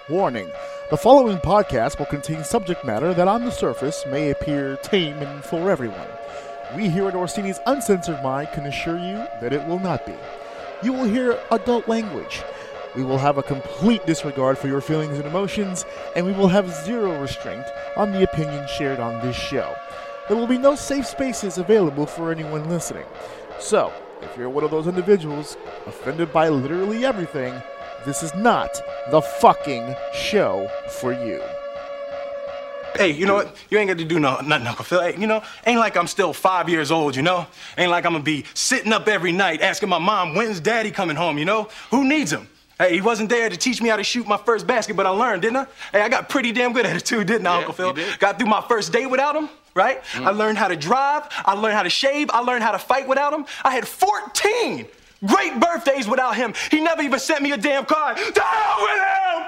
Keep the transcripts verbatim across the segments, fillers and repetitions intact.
Warning. The following podcast will contain subject matter that on the surface may appear tame and for everyone. We here at Orsini's Uncensored Mind can assure you that it will not be. You will hear adult language. We will have a complete disregard for your feelings and emotions, and we will have zero restraint on the opinions shared on this show. There will be no safe spaces available for anyone listening. So, if you're one of those individuals offended by literally everything, this is not the fucking show for you. Hey, you know what? You ain't got to do no, nothing, Uncle Phil. Hey, you know, ain't like I'm still five years old, you know? Ain't like I'm gonna be sitting up every night asking my mom, when's daddy coming home, you know? Who needs him? Hey, he wasn't there to teach me how to shoot my first basket, but I learned, didn't I? Hey, I got pretty damn good at it too, didn't I, Yeah, Uncle Phil? you did. Got through my first day without him, right? Mm. I learned how to drive, I learned how to shave, I learned how to fight without him. I had fourteen great birthdays without him. He never even sent me a damn card. To hell with him!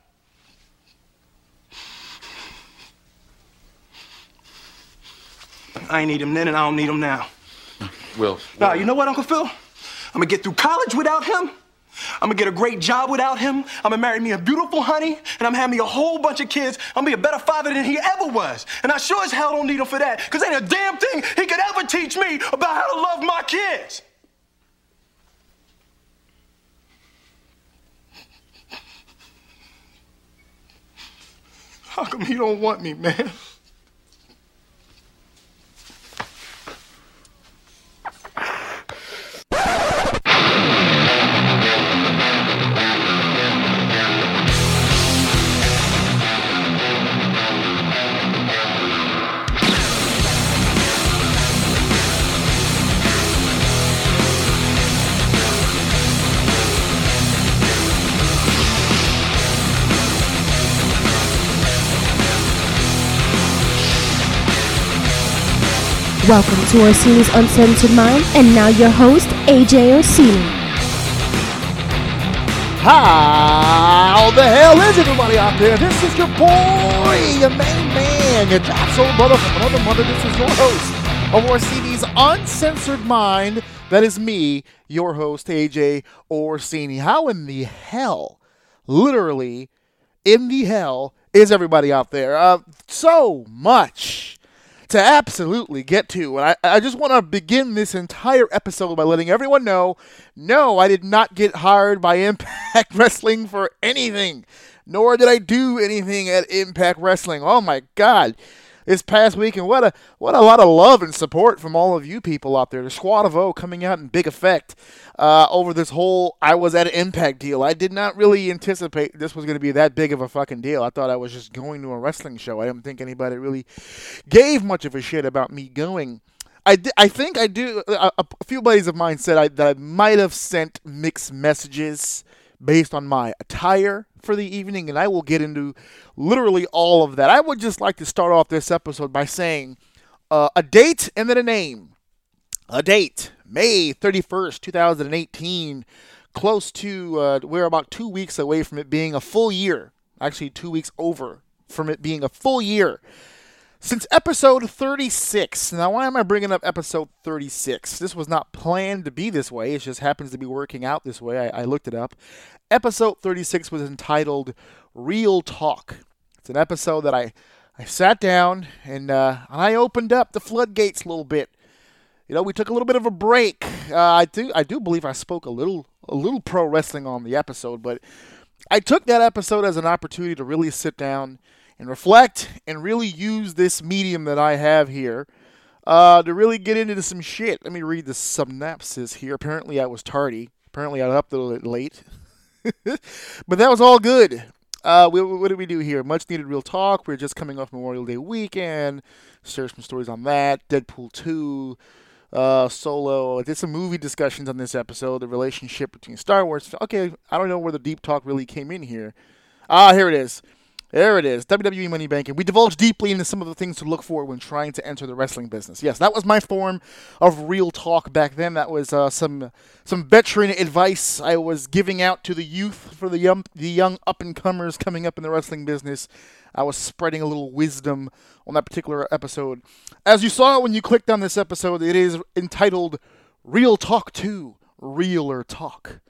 I ain't need him then and I don't need him now. Will. Nah, you know what, Uncle Phil? I'm gonna get through college without him. I'm gonna get a great job without him. I'm gonna marry me a beautiful honey, and I'm having me a whole bunch of kids. I'm gonna be a better father than he ever was. And I sure as hell don't need him for that, because ain't a damn thing he could ever teach me about how to love my kids. How come he don't want me, man? Welcome to Orsini's Uncensored Mind, and now your host, A J Orsini. How the hell is everybody out there? This is your boy, your main man, your job soul brother from another mother. This is your host of Orsini's Uncensored Mind. That is me, your host, A J Orsini. How in the hell, literally, in the hell, is everybody out there? Uh, so much to absolutely get to. And I, I just want to begin this entire episode by letting everyone know, no, I did not get hired by Impact Wrestling for anything, nor did I do anything at Impact Wrestling. Oh my God. This past week, and what a what a lot of love and support from all of you people out there. The Squad of O coming out in big effect uh, over this whole I was at an Impact deal. I did not really anticipate this was going to be that big of a fucking deal. I thought I was just going to a wrestling show. I didn't think anybody really gave much of a shit about me going. I, di- I think I do. A, a few buddies of mine said I, that I might have sent mixed messages based on my attire for the evening, and I will get into literally all of that. I would just like to start off this episode by saying uh, a date and then a name. A date, May thirty-first, twenty eighteen, close to, uh, we're about two weeks away from it being a full year. Actually, two weeks over from it being a full year. Since episode thirty-six. Now, why am I bringing up episode thirty-six? This was not planned to be this way. It just happens to be working out this way. I, I looked it up. Episode thirty-six was entitled Real Talk. It's an episode that I, I sat down and, uh, and I opened up the floodgates a little bit. You know, we took a little bit of a break. Uh, I do I do believe I spoke a little a little pro wrestling on the episode, but I took that episode as an opportunity to really sit down and reflect and really use this medium that I have here uh, to really get into some shit. Let me read the synopsis here. Apparently I was tardy. Apparently I was up a little bit late. But that was all good. Uh, we, what did we do here? Much needed real talk. We are just coming off Memorial Day weekend. Share some stories on that. Deadpool two. Uh, Solo. I did some movie discussions on this episode. The relationship between Star Wars. Okay, I don't know where the deep talk really came in here. Ah, here it is. There it is. W W E Money Banking. We divulged deeply into some of the things to look for when trying to enter the wrestling business. Yes, that was my form of real talk back then. That was uh, some some veteran advice I was giving out to the youth for the young, the young up-and-comers coming up in the wrestling business. I was spreading a little wisdom on that particular episode. As you saw when you clicked on this episode, it is entitled Real Talk two, Realer Talk.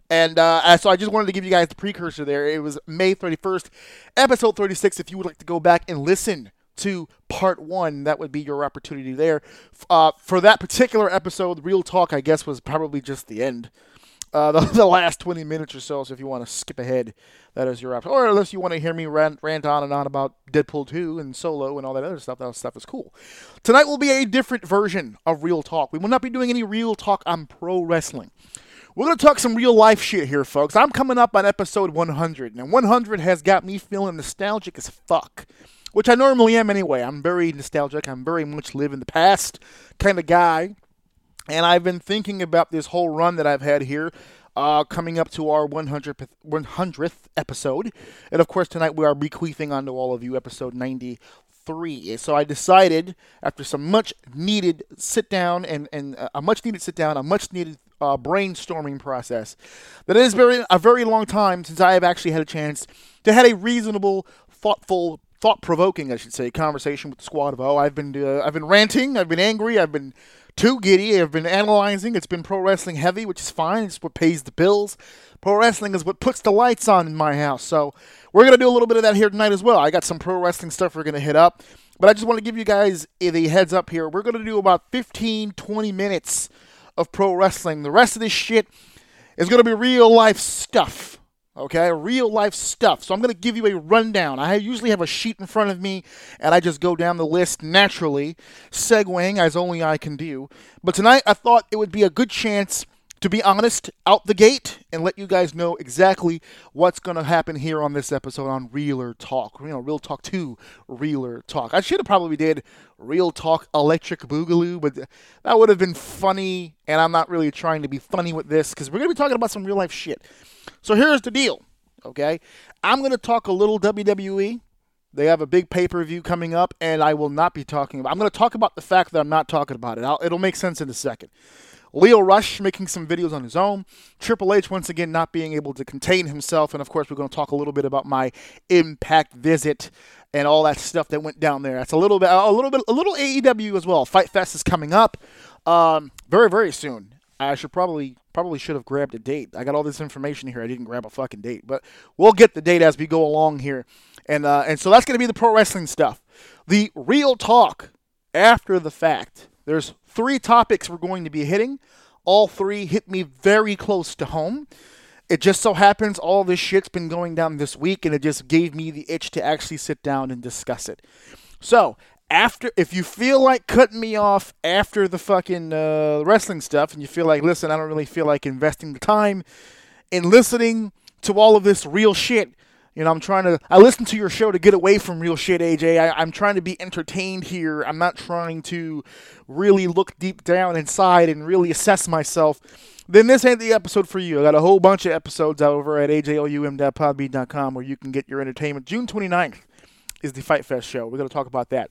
And uh, so I just wanted to give you guys the precursor there. It was May thirty-first, episode thirty-six. If you would like to go back and listen to part one, that would be your opportunity there. Uh, for that particular episode, Real Talk, I guess, was probably just the end. Uh, the, the last twenty minutes or so, so if you want to skip ahead, that is your option. Or unless you want to hear me rant, rant on and on about Deadpool two and Solo and all that other stuff, that stuff is cool. Tonight will be a different version of Real Talk. We will not be doing any Real Talk on pro wrestling. We're going to talk some real life shit here, folks. I'm coming up on episode one hundred, and one hundred has got me feeling nostalgic as fuck, which I normally am anyway. I'm very nostalgic. I'm very much live in the past kind of guy. And I've been thinking about this whole run that I've had here, uh, coming up to our one hundredth episode. And of course, tonight we are bequeathing onto all of you episode ninety-three. So I decided, after some much needed sit down and, and a much needed sit down, a much needed uh, brainstorming process, that it has been a very long time since I have actually had a chance to have a reasonable, thoughtful, thought-provoking, I should say, conversation with the Squad of O. I've been, uh, I've been ranting, I've been angry, I've been too giddy. I've been analyzing. It's been pro wrestling heavy, which is fine. It's what pays the bills. Pro wrestling is what puts the lights on in my house. So we're going to do a little bit of that here tonight as well. I got some pro wrestling stuff we're going to hit up. But I just want to give you guys the heads up here. We're going to do about fifteen, twenty minutes of pro wrestling. The rest of this shit is going to be real life stuff. Okay, real life stuff. So I'm going to give you a rundown. I usually have a sheet in front of me, and I just go down the list naturally, segueing as only I can do. But tonight, I thought it would be a good chance to be honest out the gate and let you guys know exactly what's going to happen here on this episode on Realer Talk. You know, Real Talk two, Realer Talk. I should have probably did Real Talk Electric Boogaloo, but that would have been funny, and I'm not really trying to be funny with this because we're going to be talking about some real life shit. So here's the deal, okay? I'm going to talk a little W W E. They have a big pay-per-view coming up, and I will not be talking about it. I'm going to talk about the fact that I'm not talking about it. I'll, it'll make sense in a second. Leo Rush making some videos on his own. Triple H, once again, not being able to contain himself. And, of course, we're going to talk a little bit about my Impact visit and all that stuff that went down there. That's a little bit, a little bit, a little A E W as well. Fight Fest is coming up um, very, very soon. I should probably probably should have grabbed a date. I got all this information here. I didn't grab a fucking date, but we'll get the date as we go along here. And uh, and so that's going to be the pro wrestling stuff. The Real Talk after the fact. There's three topics we're going to be hitting. All three hit me very close to home. It just so happens all this shit's been going down this week, and it just gave me the itch to actually sit down and discuss it. So, after, if you feel like cutting me off after the fucking uh, wrestling stuff, and you feel like, listen, I don't really feel like investing the time in listening to all of this real shit, you know, I'm trying to, I listen to your show to get away from real shit, A J. I, I'm trying to be entertained here. I'm not trying to really look deep down inside and really assess myself. Then this ain't the episode for you. I got a whole bunch of episodes out over at A J O U M dot podbean dot com where you can get your entertainment. June twenty-ninth is the Fight Fest show. We're going to talk about that.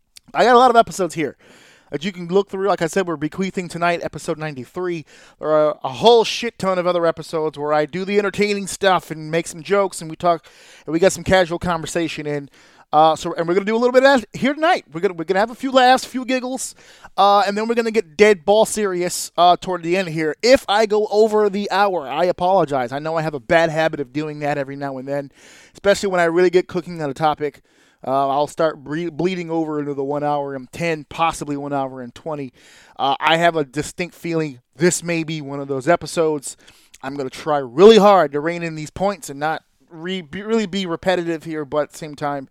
I got a lot of episodes here that you can look through. Like I said, we're bequeathing tonight, episode ninety-three. There are a whole shit ton of other episodes where I do the entertaining stuff and make some jokes, and we talk, and we got some casual conversation in. Uh, so, and we're gonna do a little bit of that here tonight. We're gonna we're gonna have a few laughs, a few giggles, uh, and then we're gonna get dead ball serious uh, toward the end here. If I go over the hour, I apologize. I know I have a bad habit of doing that every now and then, especially when I really get cooking on a topic. Uh, I'll start ble- bleeding over into the one hour and ten, possibly one hour and twenty. Uh, I have a distinct feeling this may be one of those episodes. I'm going to try really hard to rein in these points and not re- be, really be repetitive here, but at the same time,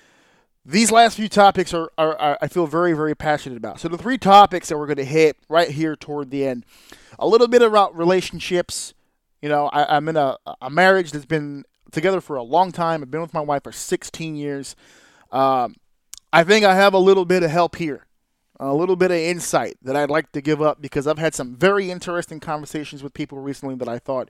these last few topics are, are, are I feel very, very passionate about. So the three topics that we're going to hit right here toward the end, a little bit about relationships. You know, I, I'm in a, a marriage that's been together for a long time. I've been with my wife for sixteen years. Um, I think I have a little bit of help here, a little bit of insight that I'd like to give up because I've had some very interesting conversations with people recently that I thought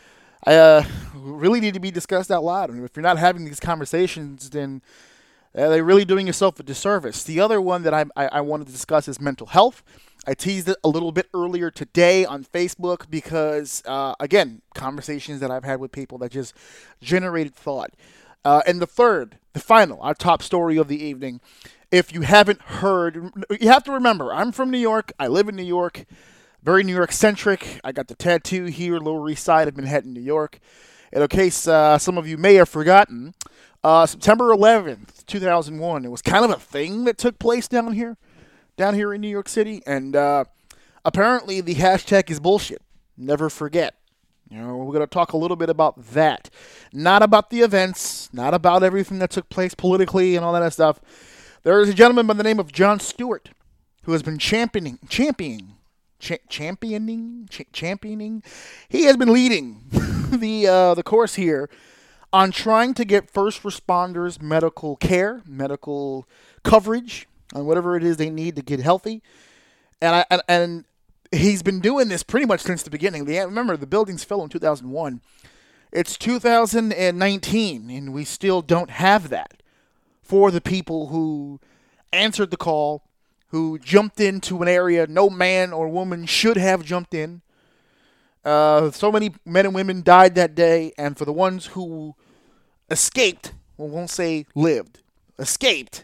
uh, really need to be discussed out loud. And if you're not having these conversations, then uh, they're really doing yourself a disservice. The other one that I, I, I wanted to discuss is mental health. I teased it a little bit earlier today on Facebook because, uh, again, conversations that I've had with people that just generated thought. Uh, and the third, the final, our top story of the evening, if you haven't heard, you have to remember, I'm from New York. I live in New York. very New York-centric. I got the tattoo here, Lower East Side of Manhattan, New York. And in case uh, some of you may have forgotten, uh, September eleventh, two thousand one, it was kind of a thing that took place down here, down here in New York City. And uh, apparently the hashtag is bullshit. Never forget. You know, we're going to talk a little bit about that. Not about the events, not about everything that took place politically and all that stuff. There is a gentleman by the name of Jon Stewart who has been championing, championing, cha- championing, cha- championing. He has been leading the uh, the course here on trying to get first responders medical care, medical coverage on whatever it is they need to get healthy. And I and, and he's been doing this pretty much since the beginning. The, remember, the buildings fell in two thousand one. It's two thousand nineteen, and we still don't have that for the people who answered the call, who jumped into an area no man or woman should have jumped in. Uh, so many men and women died that day, and for the ones who escaped, we won't say lived, escaped,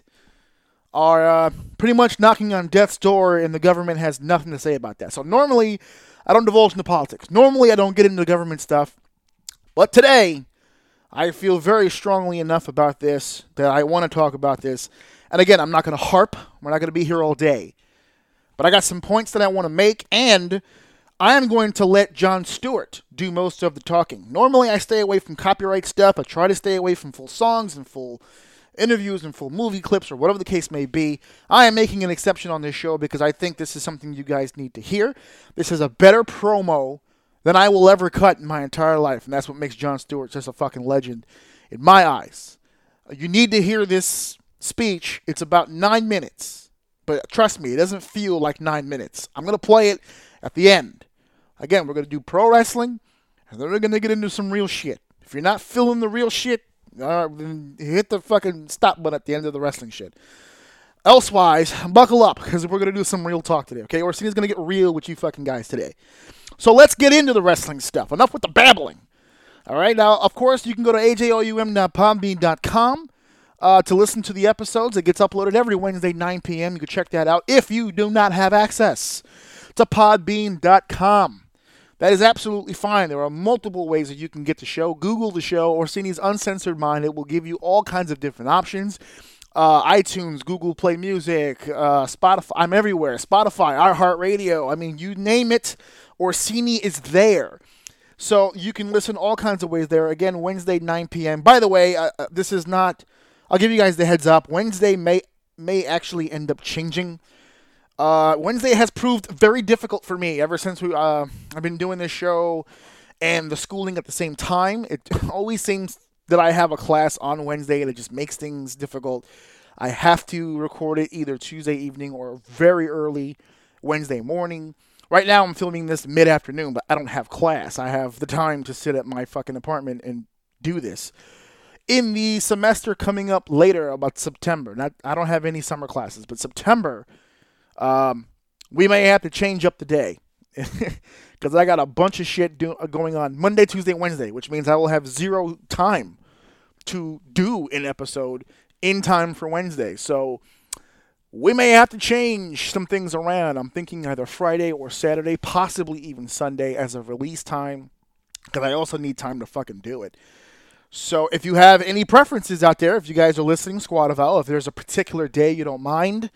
are uh, pretty much knocking on death's door, and the government has nothing to say about that. So normally, I don't divulge into politics. Normally, I don't get into government stuff. But today, I feel very strongly enough about this that I want to talk about this. And again, I'm not going to harp. We're not going to be here all day. But I got some points that I want to make, and I am going to let Jon Stewart do most of the talking. Normally, I stay away from copyright stuff. I try to stay away from full songs and full interviews and full movie clips or whatever the case may be. I am making an exception on this show because I think this is something you guys need to hear. This is a better promo than I will ever cut in my entire life, and that's what makes Jon Stewart just a fucking legend in my eyes. You need to hear this speech. It's about nine minutes, but trust me, it doesn't feel like nine minutes. I'm going to play it at the end. Again, we're going to do pro wrestling, and then we're going to get into some real shit. If you're not feeling the real shit, uh, then hit the fucking stop button at the end of the wrestling shit. Elsewise, buckle up, because we're going to do some real talk today, okay? Orsini's going to get real with you fucking guys today. So let's get into the wrestling stuff. Enough with the babbling. All right, now, of course, you can go to a j o u m dot podbean dot com uh, to listen to the episodes. It gets uploaded every Wednesday, nine p.m. You can check that out if you do not have access to podbean dot com. That is absolutely fine. There are multiple ways that you can get the show. Google the show, Orsini's Uncensored Mind. It will give you all kinds of different options. Uh, iTunes, Google Play Music, uh, Spotify. I'm everywhere. Spotify, iHeartRadio. I mean, you name it, Orsini is there. So you can listen all kinds of ways there. Again, Wednesday, nine p.m. By the way, uh, this is not, I'll give you guys the heads up. Wednesday may may actually end up changing. Uh, Wednesday has proved very difficult for me ever since we uh, I've been doing this show and the schooling at the same time. It always seems that I have a class on Wednesday and it just makes things difficult. I have to record it either Tuesday evening or very early Wednesday morning. Right now I'm filming this mid-afternoon, but I don't have class. I have the time to sit at my fucking apartment and do this. In the semester coming up later, about September, not I don't have any summer classes, but September, um, we may have to change up the day. Because I got a bunch of shit do, uh, going on Monday, Tuesday, Wednesday, which means I will have zero time to do an episode in time for Wednesday. So we may have to change some things around. I'm thinking either Friday or Saturday, possibly even Sunday as a release time, because I also need time to fucking do it. So if you have any preferences out there, if you guys are listening, Squad of Owl, if there's a particular day you don't mind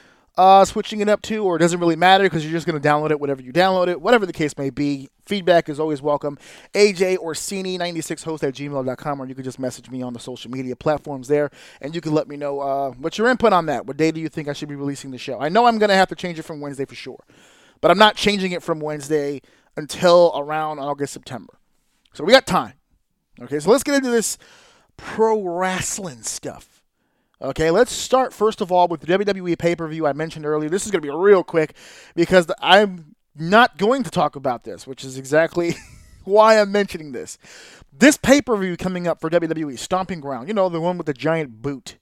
Uh, switching it up to, or it doesn't really matter because you're just going to download it whenever you download it, whatever the case may be, feedback is always welcome. A J Orsini ninety-six host at gmail dot com, or you can just message me on the social media platforms there, and you can let me know uh, what's your input on that. What day do you think I should be releasing the show? I know I'm going to have to change it from Wednesday for sure, but I'm not changing it from Wednesday until around August, September. So we got time. Okay, so let's get into this pro wrestling stuff. Okay, let's start first of all with the W W E pay-per-view I mentioned earlier. This is going to be real quick because I'm not going to talk about this, which is exactly why I'm mentioning this. This pay-per-view coming up for W W E, Stomping Ground, you know, the one with the giant boot.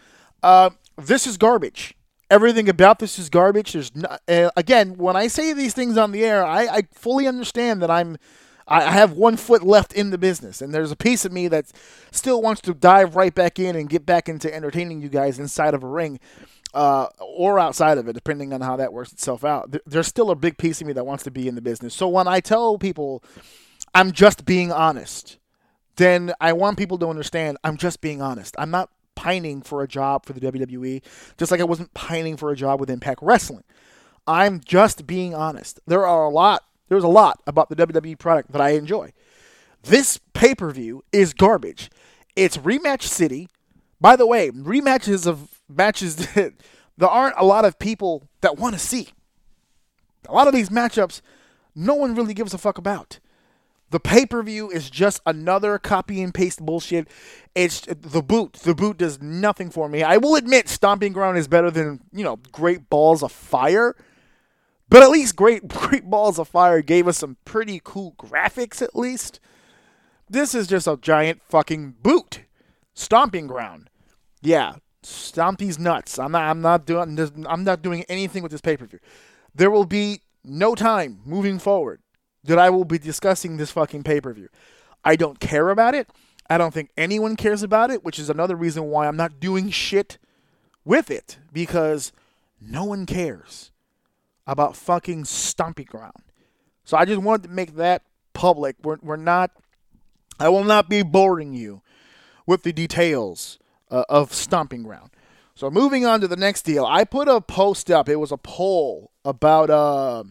Uh, this is garbage. Everything about this is garbage. There's not, uh, again, when I say these things on the air, I, I fully understand that I'm I have one foot left in the business, and there's a piece of me that still wants to dive right back in and get back into entertaining you guys inside of a ring. uh, or outside of it, depending on how that works itself out, th- there's still a big piece of me that wants to be in the business. So when I tell people I'm just being honest, then I want people to understand I'm just being honest. I'm not pining for a job for the W W E, just like I wasn't pining for a job with Impact Wrestling. I'm just being honest. There are a lot, there's a lot about the W W E product that I enjoy. This pay-per-view is garbage. It's Rematch City. By the way, rematches of matches that there aren't a lot of people that want to see. A lot of these matchups, no one really gives a fuck about. The pay-per-view is just another copy and paste bullshit. It's the boot. The boot does nothing for me. I will admit Stomping Ground is better than, you know, Great Balls of Fire. But at least Great, Great Balls of Fire gave us some pretty cool graphics at least. This is just a giant fucking boot. Stomping Ground. Yeah, stomp these nuts. I'm not I'm not doing I'm not doing anything with this pay-per-view. There will be no time moving forward that I will be discussing this fucking pay-per-view. I don't care about it. I don't think anyone cares about it, which is another reason why I'm not doing shit with it, because no one cares about fucking Stomping Ground. So I just wanted to make that public. We're, we're not, I will not be boring you with the details uh, of Stomping Ground. So moving on to the next deal, I put a post up. It was a poll about uh,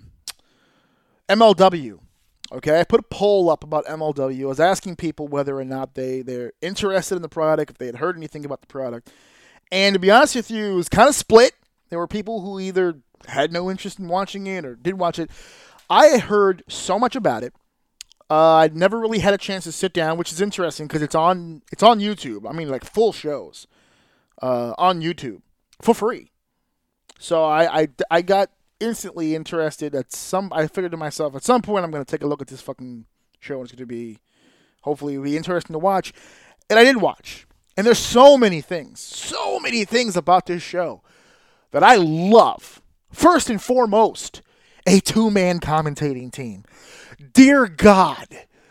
M L W. Okay, I put a poll up about M L W. I was asking people whether or not they, they're interested in the product, if they had heard anything about the product. And to be honest with you, it was kind of split. There were people who either had no interest in watching it or did watch it. I heard so much about it. Uh, I'd never really had a chance to sit down, which is interesting because it's on it's on YouTube. I mean, like full shows uh, on YouTube for free. So I, I, I got instantly interested at some. I figured to myself, at some point I'm going to take a look at this fucking show. It's going to be, hopefully, it'll be interesting to watch. And I did watch. And there's so many things, so many things about this show that I love. First and foremost, a two-man commentating team. Dear God,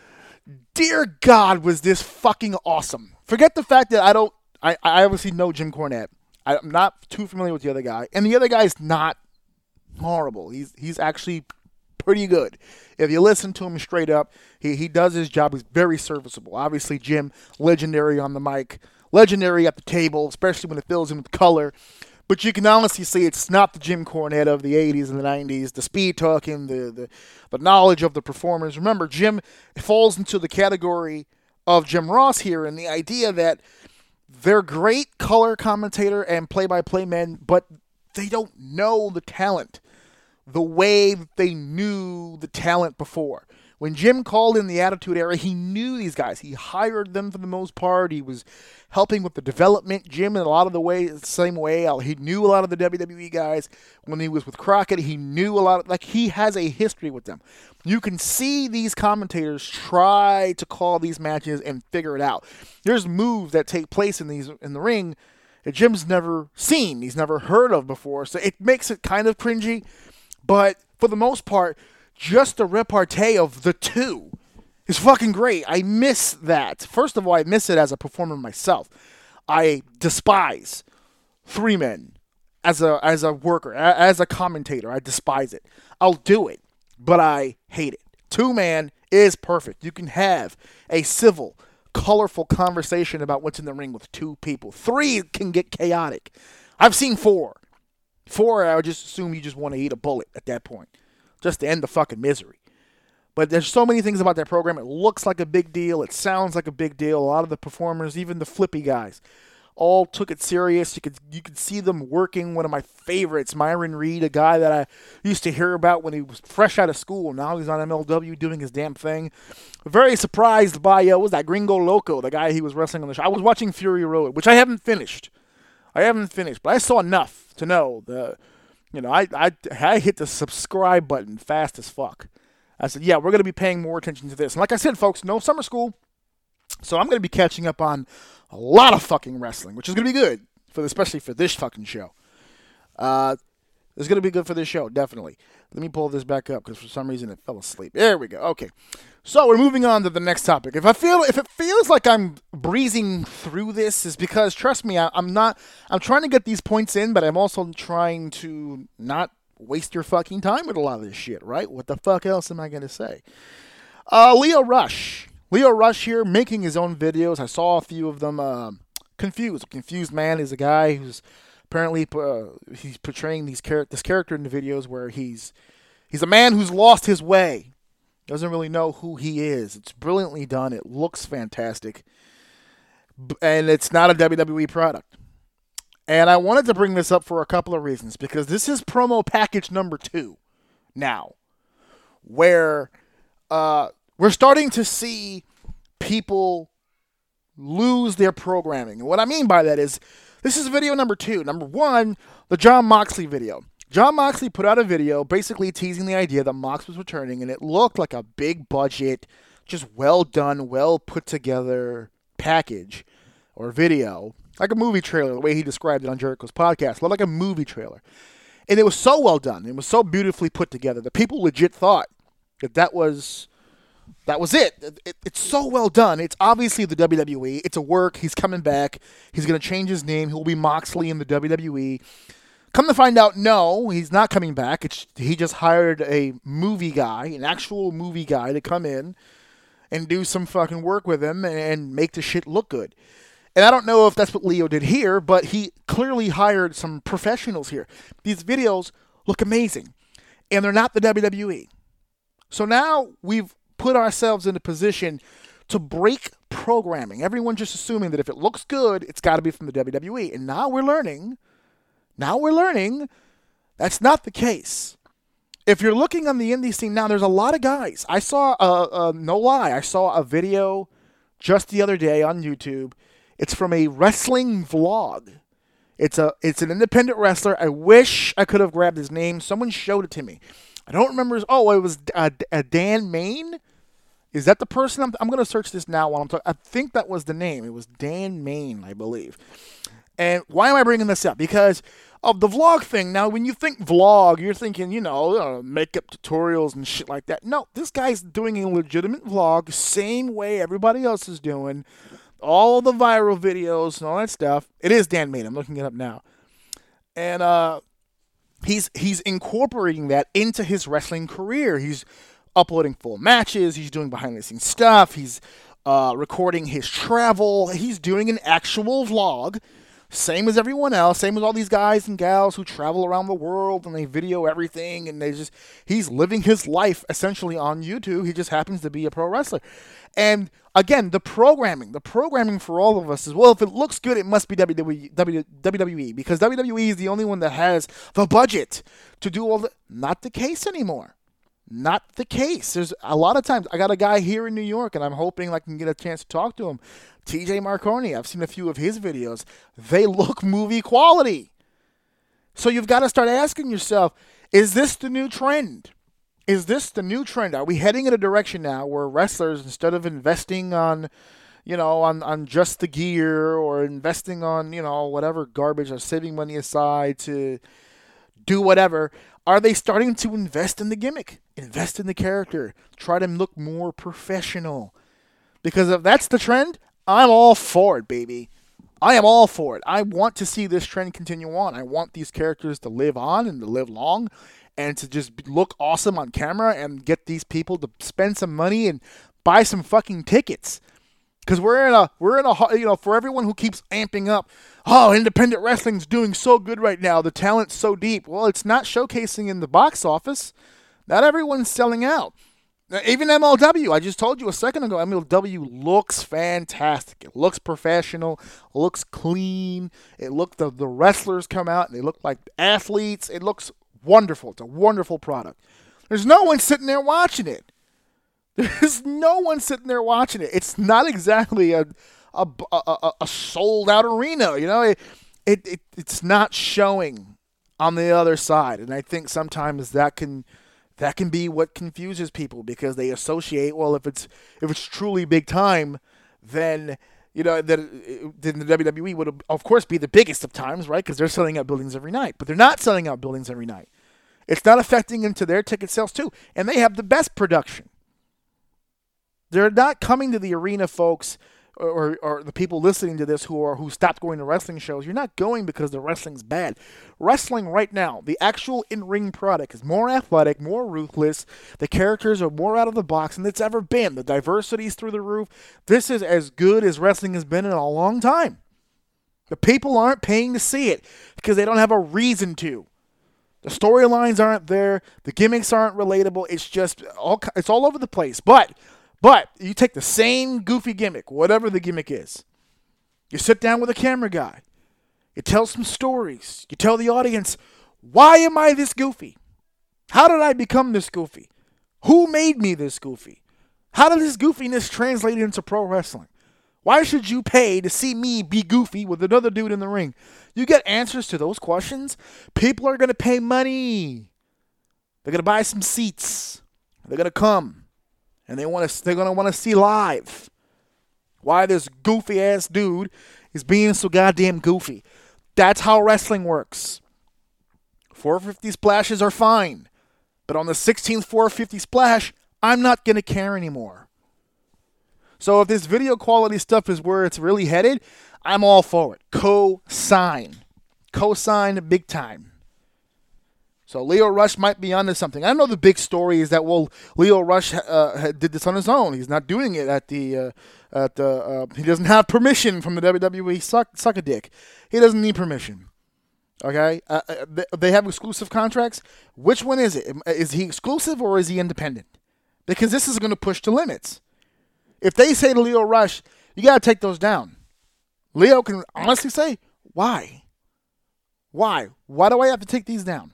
dear God, was this fucking awesome. Forget the fact that I don't, I, I obviously know Jim Cornette. I'm not too familiar with the other guy. And the other guy's not horrible. He's he's actually pretty good. If you listen to him straight up, he, he does his job. He's very serviceable. Obviously, Jim, legendary on the mic, legendary at the table, especially when it fills in with color. But you can honestly see it's not the Jim Cornette of the eighties and the nineties, the speed talking, the, the, the knowledge of the performers. Remember, Jim falls into the category of Jim Ross here, and the idea that they're great color commentator and play-by-play men, but they don't know the talent the way that they knew the talent before. When Jim called in the Attitude Era, he knew these guys. He hired them for the most part. He was helping with the development. Jim, in a lot of the way, the same way, he knew a lot of the W W E guys. When he was with Crockett, he knew a lot of, like, he has a history with them. You can see these commentators try to call these matches and figure it out. There's moves that take place in these in the ring that Jim's never seen. He's never heard of before. So it makes it kind of cringy. But for the most part, just the repartee of the two is fucking great. I miss that. First of all, I miss it as a performer myself. I despise three men as a as a worker, as a commentator. I despise it. I'll do it, but I hate it. Two man is perfect. You can have a civil, colorful conversation about what's in the ring with two people. Three can get chaotic. I've seen four. Four, I would just assume you just want to eat a bullet at that point, just to end the fucking misery. But there's so many things about that program. It looks like a big deal. It sounds like a big deal. A lot of the performers, even the flippy guys, all took it serious. You could you could see them working. One of my favorites, Myron Reed, a guy that I used to hear about when he was fresh out of school. Now he's on M L W doing his damn thing. Very surprised by, uh, what was that, Gringo Loco, the guy he was wrestling on the show. I was watching Fury Road, which I haven't finished. I haven't finished, but I saw enough to know the, you know, I, I, I hit the subscribe button fast as fuck. I said, yeah, we're going to be paying more attention to this. And like I said, folks, no summer school, so I'm going to be catching up on a lot of fucking wrestling, which is going to be good, for especially for this fucking show. Uh, It's going to be good for this show, definitely. Let me pull this back up because for some reason it fell asleep. There we go. Okay. So we're moving on to the next topic. If I feel, if it feels like I'm breezing through this, is because, trust me, I, I'm not, I'm trying to get these points in, but I'm also trying to not waste your fucking time with a lot of this shit, right? What the fuck else am I going to say? Uh, Leo Rush. Leo Rush here making his own videos. I saw a few of them. Uh, confused. A confused man is a guy who's apparently uh, he's portraying these char- this character in the videos where he's he's a man who's lost his way. Doesn't really know who he is. It's brilliantly done. It looks fantastic. B- and it's not a W W E product. And I wanted to bring this up for a couple of reasons. Because this is promo package number two now. Where uh, we're starting to see people lose their programming. And what I mean by that is, this is video number two. Number one, the Jon Moxley video. Jon Moxley put out a video basically teasing the idea that Mox was returning, and it looked like a big budget, just well done, well put together package or video, like a movie trailer, the way he described it on Jericho's podcast. It looked like a movie trailer. And it was so well done. It was so beautifully put together that people legit thought that that was, that was it. It, it. It's so well done. It's obviously the W W E. It's a work. He's coming back. He's going to change his name. He'll be Moxley in the W W E. Come to find out, no, he's not coming back. It's, he just hired a movie guy, an actual movie guy, to come in and do some fucking work with him and make the shit look good. And I don't know if that's what Leo did here, but he clearly hired some professionals here. These videos look amazing, and they're not the W W E. So now we've put ourselves in a position to break programming. Everyone just assuming that if it looks good, it's got to be from the W W E. And now we're learning... Now we're learning that's not the case. If you're looking on the indie scene now, there's a lot of guys. I saw, uh, uh, no lie, I saw a video just the other day on YouTube. It's from a wrestling vlog. It's a, it's an independent wrestler. I wish I could have grabbed his name. Someone showed it to me. I don't remember his, oh, it was uh, uh, Dan Main. Is that the person? I'm, I'm going to search this now while I'm talking. I think that was the name. It was Dan Main, I believe. And why am I bringing this up? Because of the vlog thing. Now, when you think vlog, you're thinking, you know, uh, makeup tutorials and shit like that. No, this guy's doing a legitimate vlog, same way everybody else is doing. All the viral videos and all that stuff. It is Dan Main. I'm looking it up now. And uh, he's he's incorporating that into his wrestling career. He's uploading full matches. He's doing behind-the-scenes stuff. He's uh, recording his travel. He's doing an actual vlog. Same as everyone else, same as all these guys and gals who travel around the world and they video everything and they just, he's living his life essentially on YouTube. He just happens to be a pro wrestler. And again, the programming, the programming for all of us is, well, if it looks good, it must be W W E because W W E is the only one that has the budget to do all the, not the case anymore. Not the case. There's a lot of times, I got a guy here in New York and I'm hoping I can get a chance to talk to him. T J Marconi, I've seen a few of his videos. They look movie quality. So you've got to start asking yourself, is this the new trend? Is this the new trend? Are we heading in a direction now where wrestlers, instead of investing on, you know, on, on just the gear or investing on, you know, whatever garbage or saving money aside to do whatever, are they starting to invest in the gimmick? Invest in the character. Try to look more professional. Because if that's the trend, I'm all for it, baby. I am all for it. I want to see this trend continue on. I want these characters to live on and to live long and to just look awesome on camera and get these people to spend some money and buy some fucking tickets. Because we're in a, we're in a, you know, for everyone who keeps amping up, oh, independent wrestling's doing so good right now. The talent's so deep. Well, it's not showcasing in the box office. Not everyone's selling out. Even M L W, I just told you a second ago, M L W looks fantastic. It looks professional, looks clean. It look the, the wrestlers come out and they look like athletes. It looks wonderful. It's a wonderful product. There's no one sitting there watching it. There's no one sitting there watching it. It's not exactly a a, a, a sold out arena. You know, it, it it it's not showing on the other side, and I think sometimes that can. That can be what confuses people because they associate, well, if it's if it's truly big time, then you know, that then the W W E would, of course, be the biggest of times, right? Because they're selling out buildings every night. But they're not selling out buildings every night. It's not affecting them to their ticket sales, too. And they have the best production. They're not coming to the arena, folks, or, or the people listening to this who are who stopped going to wrestling shows. You're not going because the wrestling's bad. Wrestling right now, the actual in-ring product is more athletic, more ruthless. The characters are more out of the box than it's ever been. The diversity's through the roof. This is as good as wrestling has been in a long time. The people aren't paying to see it because they don't have a reason to. The storylines aren't there. The gimmicks aren't relatable. It's just all it's all over the place. But But you take the same goofy gimmick, whatever the gimmick is. You sit down with a camera guy. You tell some stories. You tell the audience, why am I this goofy? How did I become this goofy? Who made me this goofy? How did this goofiness translate into pro wrestling? Why should you pay to see me be goofy with another dude in the ring? You get answers to those questions. People are going to pay money. They're going to buy some seats. They're going to come. And they want to, they're going to want to see live why this goofy-ass dude is being so goddamn goofy. That's how wrestling works. four fifty splashes are fine. But on the sixteenth four fifty splash, I'm not going to care anymore. So if this video quality stuff is where it's really headed, I'm all for it. Co-sign. Co-sign big time. So Lio Rush might be onto something. I know the big story is that, well, Lio Rush uh, did this on his own. He's not doing it at the, uh, at the. Uh, he doesn't have permission from the W W E. Suck, suck a dick. He doesn't need permission. Okay, uh, they have exclusive contracts. Which one is it? Is he exclusive or is he independent? Because this is going to push the limits. If they say to Lio Rush, you got to take those down. Lio can honestly say, why? Why? Why do I have to take these down?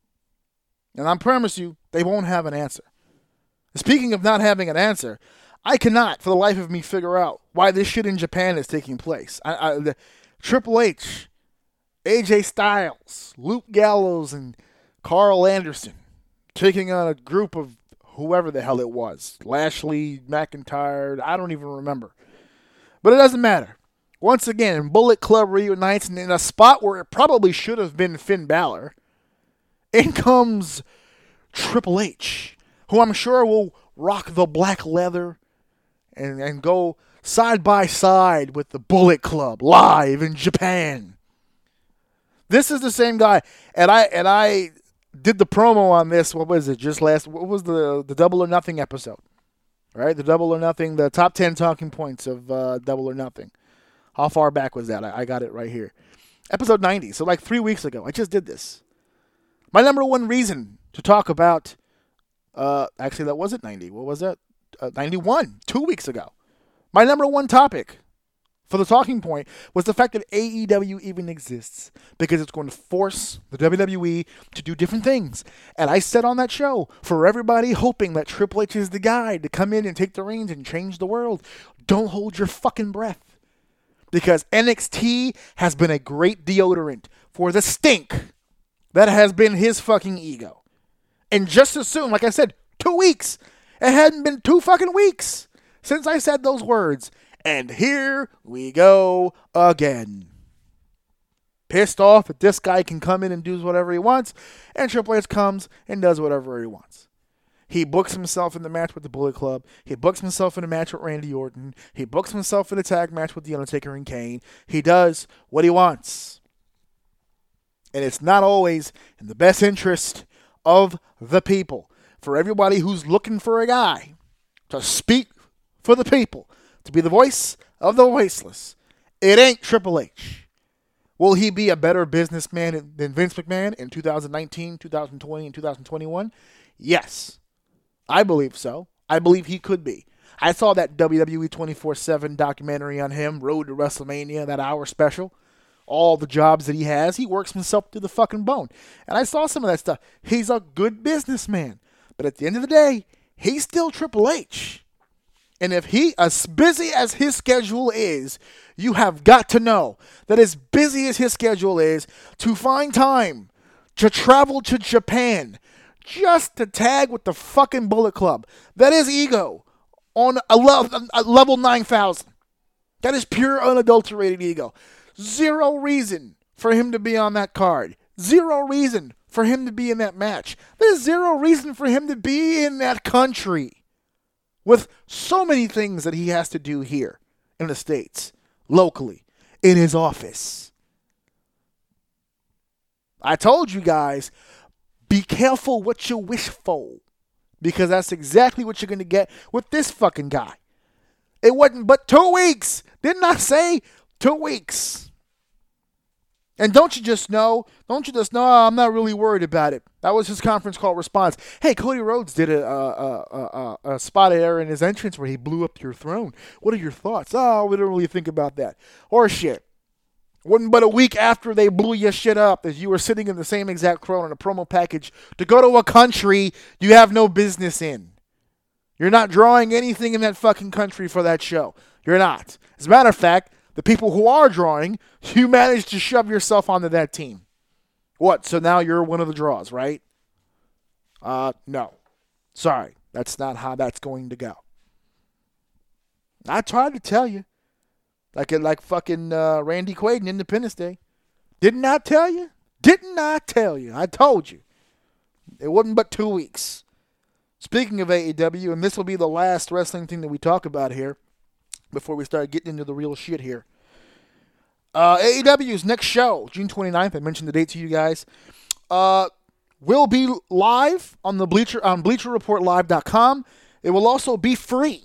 And I promise you, they won't have an answer. Speaking of not having an answer, I cannot, for the life of me, figure out why this shit in Japan is taking place. I, I, the, Triple H, A J Styles, Luke Gallows, and Carl Anderson taking on a group of whoever the hell it was. Lashley, McIntyre, I don't even remember. But it doesn't matter. Once again, Bullet Club reunites in a spot where it probably should have been Finn Balor. In comes Triple H, who I'm sure will rock the black leather and, and go side by side with the Bullet Club live in Japan. This is the same guy, and I and I did the promo on this. What was it? Just last. What was the the Double or Nothing episode? Right, the Double or Nothing, the top ten talking points of uh, Double or Nothing. How far back was that? I, I got it right here, episode ninety. So like three weeks ago, I just did this. My number one reason to talk about, uh, actually that wasn't ninety. What was that? Uh, ninety-one, two weeks ago. My number one topic for the talking point was the fact that A E W even exists because it's going to force the W W E to do different things. And I said on that show, for everybody hoping that Triple H is the guy to come in and take the reins and change the world, don't hold your fucking breath. Because N X T has been a great deodorant for the stink that has been his fucking ego. And just as soon, like I said, two weeks. It hadn't been two fucking weeks since I said those words. And here we go again. Pissed off that this guy can come in and do whatever he wants. And Triple H comes and does whatever he wants. He books himself in the match with the Bullet Club. He books himself in a match with Randy Orton. He books himself in a tag match with The Undertaker and Kane. He does what he wants. And it's not always in the best interest of the people. For everybody who's looking for a guy to speak for the people, to be the voice of the voiceless, it ain't Triple H. Will he be a better businessman than Vince McMahon in two thousand nineteen, two thousand twenty, and two thousand twenty-one? Yes. I believe so. I believe he could be. I saw that W W E twenty-four seven documentary on him, Road to WrestleMania, that hour special. All the jobs that he has, he works himself to the fucking bone. And I saw some of that stuff. He's a good businessman. But at the end of the day, he's still Triple H. And if he, as busy as his schedule is, you have got to know that as busy as his schedule is, to find time to travel to Japan just to tag with the fucking Bullet Club. That is ego on a, le- a level nine thousand. That is pure unadulterated ego. Zero reason for him to be on that card. Zero reason for him to be in that match. There's zero reason for him to be in that country with so many things that he has to do here in the States, locally, in his office. I told you guys, be careful what you wish for, because that's exactly what you're going to get with this fucking guy. It wasn't but two weeks. Didn't I say two weeks? And don't you just know, don't you just know, oh, I'm not really worried about it. That was his conference call response. Hey, Cody Rhodes did a, a, a, a, a spot there in his entrance where he blew up your throne. What are your thoughts? Oh, we don't really think about that. Or shit. Wasn't but a week after they blew your shit up as you were sitting in the same exact throne on a promo package to go to a country you have no business in. You're not drawing anything in that fucking country for that show. You're not. As a matter of fact, the people who are drawing, you managed to shove yourself onto that team. What? So now you're one of the draws, right? Uh, no. Sorry. That's not how that's going to go. I tried to tell you. Like like fucking uh, Randy Quaid in Independence Day. Didn't I tell you? Didn't I tell you? I told you. It wasn't but two weeks. Speaking of A E W, and this will be the last wrestling thing that we talk about here before we start getting into the real shit here. Uh, A E W's next show, June twenty-ninth, I mentioned the date to you guys, uh, will be live on the Bleacher on Bleacher Report Live dot com. It will also be free.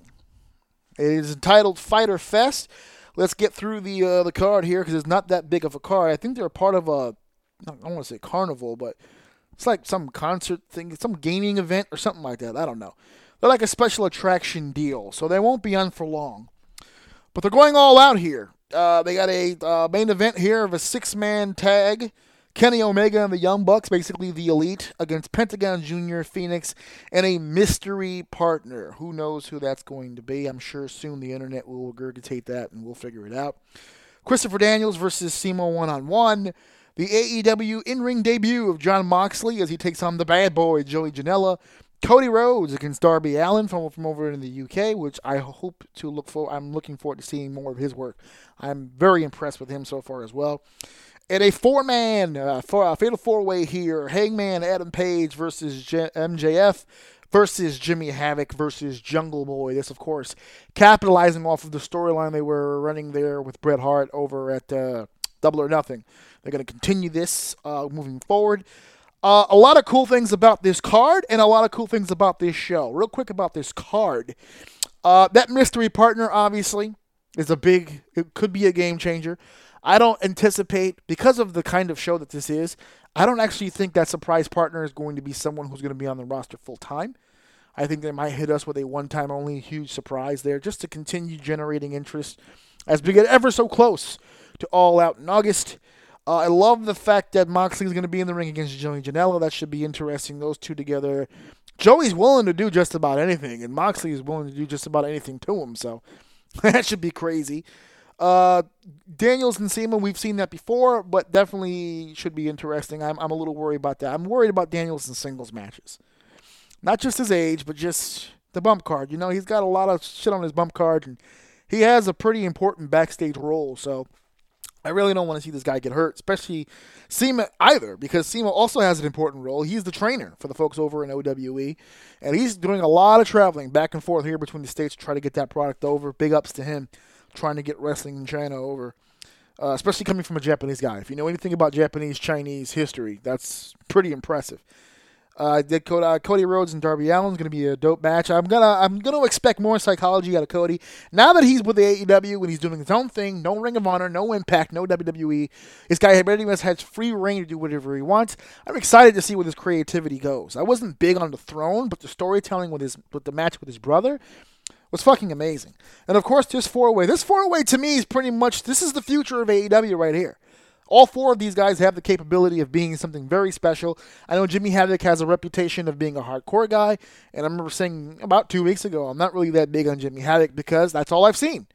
It is entitled Fighter Fest. Let's get through the uh, the card here because it's not that big of a card. I think they're part of a, I don't want to say carnival, but it's like some concert thing, some gaming event or something like that. I don't know. They're like a special attraction deal, so they won't be on for long. But they're going all out here. Uh, they got a uh, main event here of a six-man tag. Kenny Omega and the Young Bucks, basically the Elite, against Pentagon Junior, Phoenix, and a mystery partner. Who knows who that's going to be? I'm sure soon the internet will regurgitate that and we'll figure it out. Christopher Daniels versus Simo one-on-one. The A E W in-ring debut of Jon Moxley as he takes on the bad boy, Joey Janela. Cody Rhodes against Darby Allin from, from over in the U K, which I hope to look for. I'm looking forward to seeing more of his work. I'm very impressed with him so far as well. And a four-man, uh, for a fatal four-way here, Hangman Adam Page versus J- M J F versus Jimmy Havoc versus Jungle Boy. This, of course, capitalizing off of the storyline they were running there with Bret Hart over at uh, Double or Nothing. They're going to continue this uh, moving forward. Uh, a lot of cool things about this card and a lot of cool things about this show. Real quick about this card. Uh, that mystery partner, obviously, is a big, it could be a game changer. I don't anticipate, because of the kind of show that this is, I don't actually think that surprise partner is going to be someone who's going to be on the roster full time. I think they might hit us with a one-time only huge surprise there just to continue generating interest as we get ever so close to All Out in August. Uh, I love the fact that Moxley is going to be in the ring against Joey Janela. That should be interesting, those two together. Joey's willing to do just about anything, and Moxley is willing to do just about anything to him, so that should be crazy. Uh, Daniels and Seaman, we've seen that before, but definitely should be interesting. I'm, I'm a little worried about that. I'm worried about Daniels in singles matches. Not just his age, but just the bump card. You know, he's got a lot of shit on his bump card, and he has a pretty important backstage role, so I really don't want to see this guy get hurt, especially Seema either, because Seema also has an important role. He's the trainer for the folks over in O W E, and he's doing a lot of traveling back and forth here between the states to try to get that product over. Big ups to him, trying to get wrestling in China over, uh, especially coming from a Japanese guy. If you know anything about Japanese, Chinese history, that's pretty impressive. Uh, did Cody, uh, Cody Rhodes and Darby Allin is going to be a dope match. I'm gonna I'm gonna expect more psychology out of Cody now that he's with the A E W and he's doing his own thing. No Ring of Honor, no Impact, no W W E. This guy pretty much has free reign to do whatever he wants. I'm excited to see where his creativity goes. I wasn't big on the throne, but the storytelling with his with the match with his brother was fucking amazing. And of course, this four way. This four way to me is pretty much this is the future of A E W right here. All four of these guys have the capability of being something very special. I know Jimmy Havoc has a reputation of being a hardcore guy, and I remember saying about two weeks ago, I'm not really that big on Jimmy Havoc because that's all I've seen.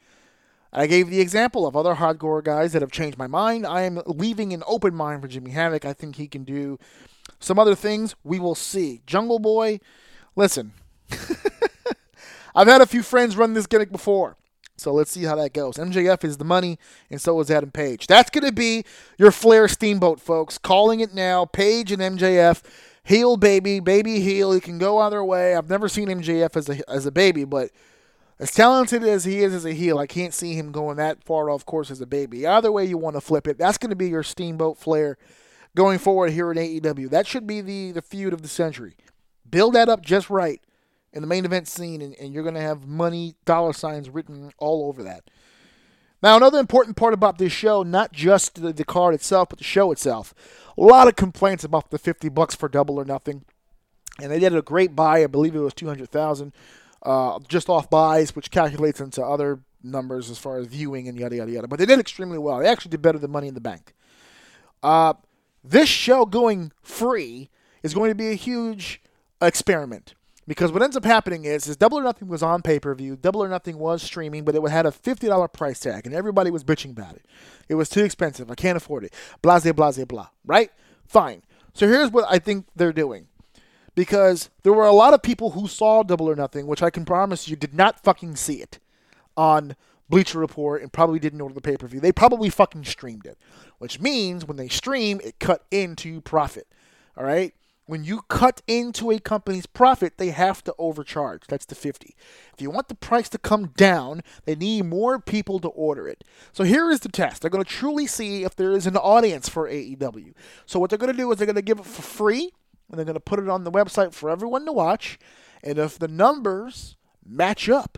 I gave the example of other hardcore guys that have changed my mind. I am leaving an open mind for Jimmy Havoc. I think he can do some other things. We will see. Jungle Boy, listen. I've had a few friends run this gimmick before. So let's see how that goes. M J F is the money, and so is Adam Page. That's going to be your Flair Steamboat, folks. Calling it now. Page and M J F. Heel, baby. Baby heel. He can go either way. I've never seen M J F as a, as a baby, but as talented as he is as a heel, I can't see him going that far off course as a baby. Either way you want to flip it, that's going to be your Steamboat Flair going forward here in A E W. That should be the, the feud of the century. Build that up just right in the main event scene, and, and you're going to have money, dollar signs written all over that. Now, another important part about this show, not just the, the card itself, but the show itself. A lot of complaints about the fifty bucks for Double or Nothing. And they did a great buy. I believe it was two hundred thousand uh, just off buys, which calculates into other numbers as far as viewing and yada, yada, yada. But they did extremely well. They actually did better than Money in the Bank. Uh, this show going free is going to be a huge experiment. Because what ends up happening is, is Double or Nothing was on pay-per-view, Double or Nothing was streaming, but it had a fifty dollars price tag, and everybody was bitching about it. It was too expensive. I can't afford it. Blase, blase, blah. Right? Fine. So here's what I think they're doing. Because there were a lot of people who saw Double or Nothing, which I can promise you did not fucking see it on Bleacher Report and probably didn't order the pay-per-view. They probably fucking streamed it. Which means when they stream, it cut into profit. All right? When you cut into a company's profit, they have to overcharge. That's the fifty. If you want the price to come down, they need more people to order it. So here is the test. They're going to truly see if there is an audience for A E W. So what they're going to do is they're going to give it for free, and they're going to put it on the website for everyone to watch. And if the numbers match up,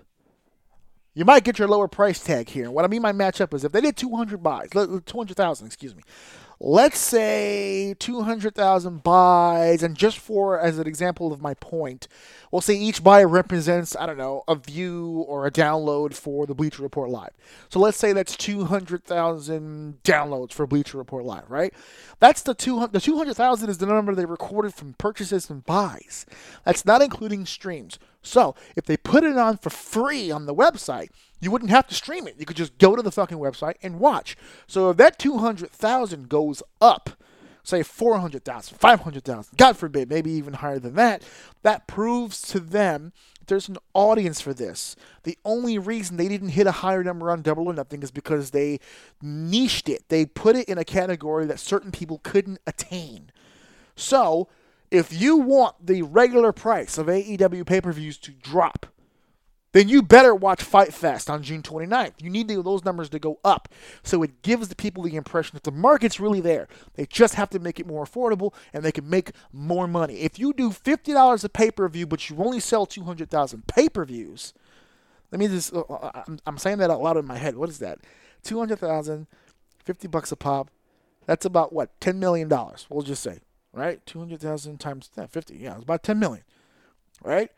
you might get your lower price tag here. And what I mean by match up is if they did two hundred buys, two hundred thousand, excuse me. Let's say two hundred thousand buys, and just for, as an example of my point, we'll say each buy represents, I don't know, a view or a download for the Bleacher Report Live. So let's say that's two hundred thousand downloads for Bleacher Report Live, right? That's the two hundred, the two hundred thousand is the number they recorded from purchases and buys. That's not including streams. So if they put it on for free on the website, you wouldn't have to stream it. You could just go to the fucking website and watch. So if that two hundred thousand goes up, say four hundred thousand, five hundred thousand, God forbid, maybe even higher than that, that proves to them there's an audience for this. The only reason they didn't hit a higher number on Double or Nothing is because they niched it. They put it in a category that certain people couldn't attain. So if you want the regular price of A E W pay-per-views to drop, then you better watch Fight Fest on June twenty-ninth. You need those numbers to go up. So it gives the people the impression that the market's really there. They just have to make it more affordable, and they can make more money. If you do fifty dollars a pay-per-view, but you only sell two hundred thousand pay-per-views, let me just, uh, I'm, I'm saying that out loud in my head. What is that? two hundred thousand, fifty bucks a pop. That's about, what, ten million dollars, we'll just say. Right? two hundred thousand times yeah, fifty. Yeah, it's about ten million dollars. Right?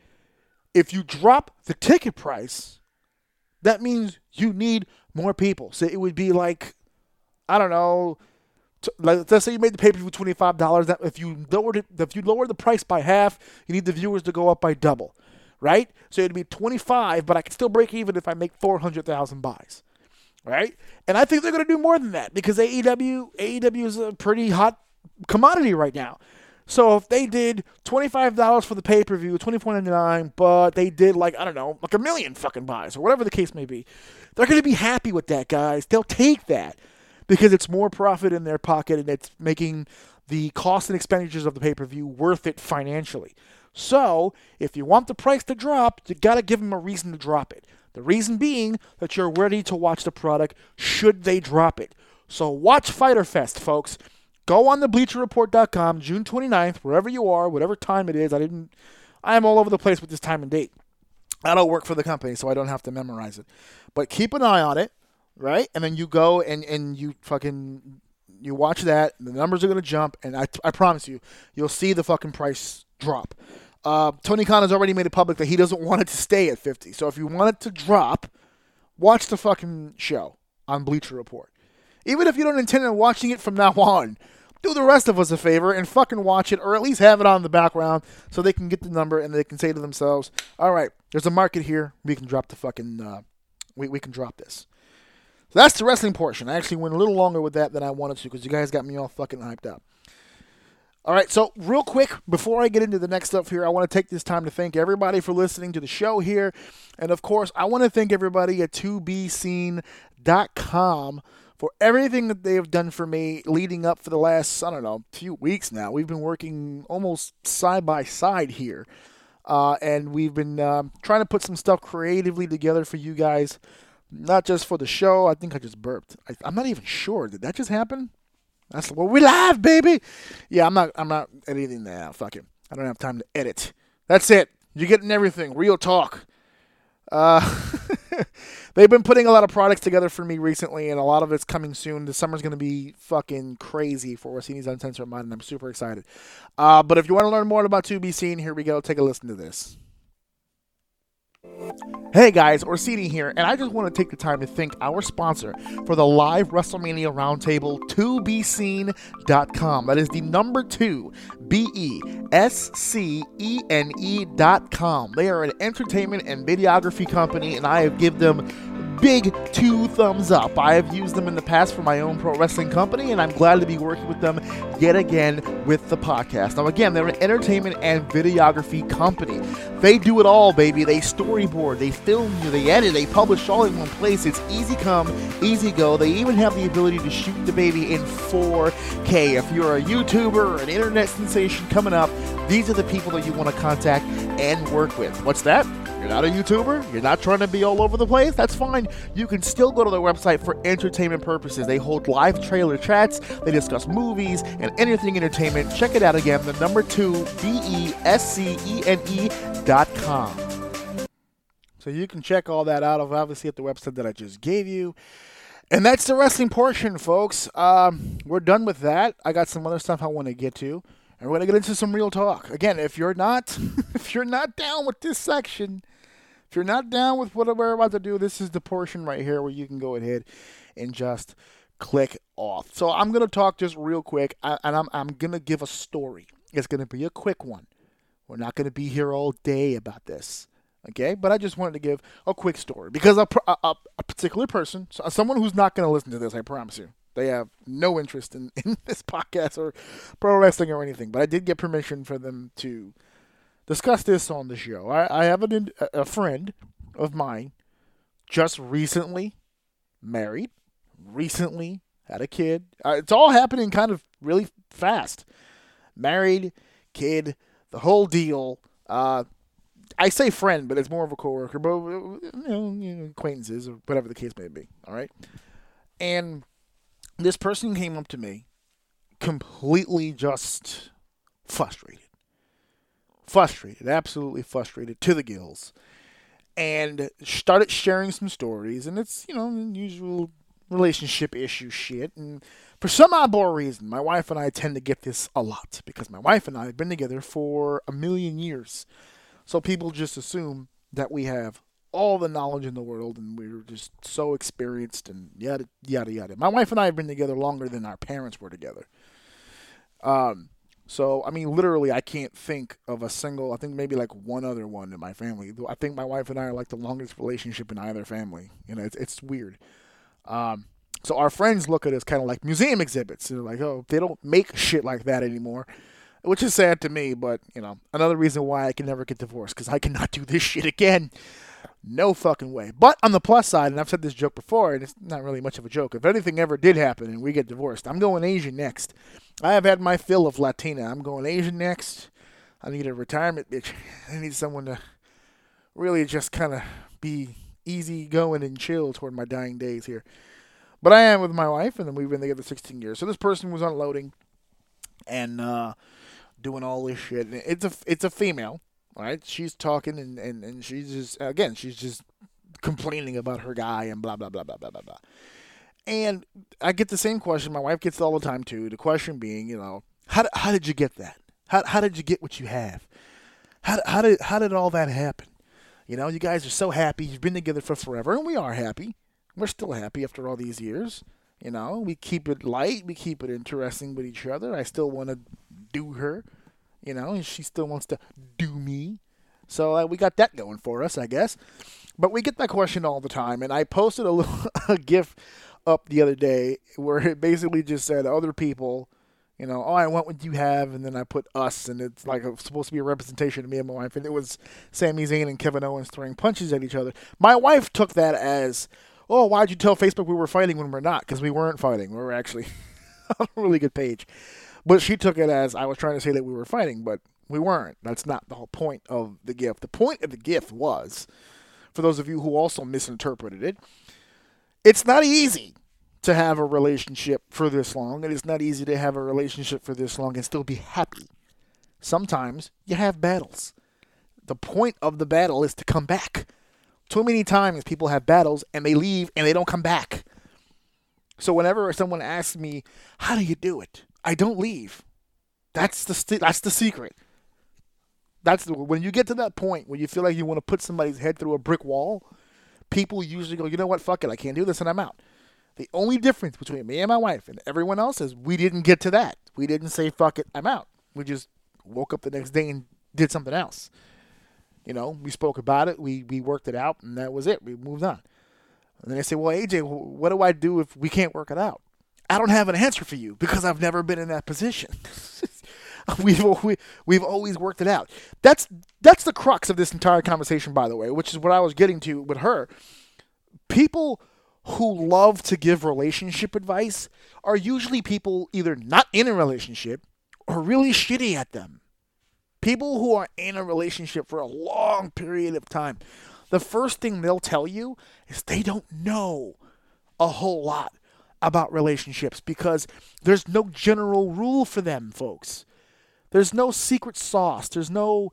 If you drop the ticket price, that means you need more people. So it would be like, I don't know, t- like, let's say you made the pay-per-view twenty-five dollars. That if you lowered it, if you lower the price by half, you need the viewers to go up by double, right? So it'd be twenty-five, but I can still break even if I make four hundred thousand buys, right? And I think they're going to do more than that because A E W, A E W is a pretty hot commodity right now. So if they did twenty-five dollars for the pay-per-view, twenty-four ninety-nine, but they did like, I don't know, like a million fucking buys or whatever the case may be, they're going to be happy with that, guys. They'll take that because it's more profit in their pocket and it's making the cost and expenditures of the pay-per-view worth it financially. So if you want the price to drop, you got to give them a reason to drop it. The reason being that you're ready to watch the product should they drop it. So watch Fyter Fest, folks. Go on the bleacher report dot com, June twenty-ninth, wherever you are, whatever time it is. I didn't, I am all over the place with this time and date. I don't work for the company, so I don't have to memorize it. But keep an eye on it, right? And then you go and, and you fucking, you watch that, and the numbers are going to jump, and I, I promise you, you'll see the fucking price drop. Uh, Tony Khan has already made it public that he doesn't want it to stay at fifty. So if you want it to drop, watch the fucking show on Bleacher Report. Even if you don't intend on watching it from now on, do the rest of us a favor and fucking watch it, or at least have it on in the background so they can get the number and they can say to themselves, all right, there's a market here. We can drop the fucking, uh, we, we can drop this. So that's the wrestling portion. I actually went a little longer with that than I wanted to because you guys got me all fucking hyped up. All right, so real quick, before I get into the next stuff here, I want to take this time to thank everybody for listening to the show here. And, of course, I want to thank everybody at to be seen dot com for everything that they have done for me leading up for the last, I don't know, few weeks now. We've been working almost side by side here. Uh, and we've been uh, trying to put some stuff creatively together for you guys, not just for the show. I think I just burped. I, I'm not even sure. Did that just happen? That's well, we live, baby. Yeah, I'm not. I'm not editing that out. Fuck it. I don't have time to edit. That's it. You're getting everything. Real talk. Uh, they've been putting a lot of products together for me recently, and a lot of it's coming soon. The summer's going to be fucking crazy for Orsini's Uncensored Mind, and I'm super excited. Uh, but if you want to learn more about To Be Seen, here we go. Take a listen to this. Hey guys, Orsini here, and I just want to take the time to thank our sponsor for the live WrestleMania Roundtable, to be seen dot com. That is the number two, B E S C E N E dot com. They are an entertainment and videography company, and I have given them big two thumbs up. I have used them in the past for my own pro wrestling company, and I'm glad to be working with them yet again with the podcast. Now, again, they're an entertainment and videography company. They do it all, baby. They storyboard, they film you, they edit, they publish all in one place. It's easy come, easy go. They even have the ability to shoot the baby in four K. If you're a YouTuber or an internet sensation coming up, these are the people that you want to contact and work with. What's that? You're not a YouTuber? You're not trying to be all over the place? That's fine. You can still go to their website for entertainment purposes. They hold live trailer chats. They discuss movies and anything entertainment. Check it out again. The number two, B E S C E N E dot com. So you can check all that out, obviously, at the website that I just gave you. And that's the wrestling portion, folks. Um, we're done with that. I got some other stuff I want to get to. And we're going to get into some real talk. Again, if you're not if you're not down with this section, if you're not down with what we're about to do, this is the portion right here where you can go ahead and just click off. So I'm going to talk just real quick, and I'm, I'm going to give a story. It's going to be a quick one. We're not going to be here all day about this, okay? But I just wanted to give a quick story because a, a, a particular person, someone who's not going to listen to this, I promise you, they have no interest in, in this podcast or pro wrestling or anything. But I did get permission for them to discuss this on the show. I, I have an, a friend of mine just recently married, recently had a kid. Uh, it's all happening kind of really fast. Married, kid, the whole deal. Uh, I say friend, but it's more of a coworker, but you know, you know, acquaintances or whatever the case may be. All right, and this person came up to me completely just frustrated. Frustrated, absolutely frustrated to the gills. And started sharing some stories. And it's, you know, usual relationship issue shit. And for some oddball reason, my wife and I tend to get this a lot. Because my wife and I have been together for a million years. So people just assume that we have all the knowledge in the world, and we're just so experienced, and yada, yada, yada. My wife and I have been together longer than our parents were together. Um, so, I mean, literally, I can't think of a single, I think maybe like one other one in my family. I think my wife and I are like the longest relationship in either family. You know, it's, it's weird. Um, so our friends look at us kind of like museum exhibits. They're like, oh, they don't make shit like that anymore. Which is sad to me, but, you know, another reason why I can never get divorced, because I cannot do this shit again. No fucking way. But on the plus side, and I've said this joke before, and it's not really much of a joke, if anything ever did happen and we get divorced, I'm going Asian next. I have had my fill of Latina. I'm going Asian next. I need a retirement bitch. I need someone to really just kind of be easy going and chill toward my dying days here. But I am with my wife, and then we've been together sixteen years. So this person was unloading and uh, doing all this shit. And it's a, it's a female. All right, she's talking, and, and, and she's just, again, she's just complaining about her guy and blah, blah, blah, blah, blah, blah, blah. And I get the same question. My wife gets it all the time, too. The question being, you know, how, how did you get that? How, how did you get what you have? How, how, did, how did all that happen? You know, you guys are so happy. You've been together for forever, and we are happy. We're still happy after all these years. You know, we keep it light. We keep it interesting with each other. I still want to do her. You know, and she still wants to do me. So uh, we got that going for us, I guess. But we get that question all the time. And I posted a little a GIF up the other day where it basically just said other people, You know, oh, I want what you have, and then I put us, and it's like a, supposed to be a representation of me and my wife, and it was Sami Zayn and Kevin Owens throwing punches at each other. My wife took that as, oh, why'd you tell Facebook we were fighting when we're not? Because we weren't fighting. We were actually on a really good page. But she took it as I was trying to say that we were fighting, but we weren't. That's not the whole point of the gift. The point of the gift was, for those of you who also misinterpreted it, it's not easy to have a relationship for this long. It is not easy to have a relationship for this long and still be happy. Sometimes you have battles. The point of the battle is to come back. Too many times people have battles and they leave and they don't come back. So whenever someone asks me, how do you do it? I don't leave. That's the st- that's the secret. That's the, when you get to that point where you feel like you want to put somebody's head through a brick wall, people usually go, you know what, fuck it, I can't do this, and I'm out. The only difference between me and my wife and everyone else is we didn't get to that. We didn't say, fuck it, I'm out. We just woke up the next day and did something else. You know, we spoke about it, we, we worked it out, and that was it. We moved on. And then they say, well, A J, what do I do if we can't work it out? I don't have an answer for you because I've never been in that position. we've, we, we've always worked it out. That's, that's the crux of this entire conversation, by the way, which is what I was getting to with her. People who love to give relationship advice are usually people either not in a relationship or really shitty at them. People who are in a relationship for a long period of time, the first thing they'll tell you is they don't know a whole lot about relationships because there's no general rule for them, folks. There's no secret sauce. There's no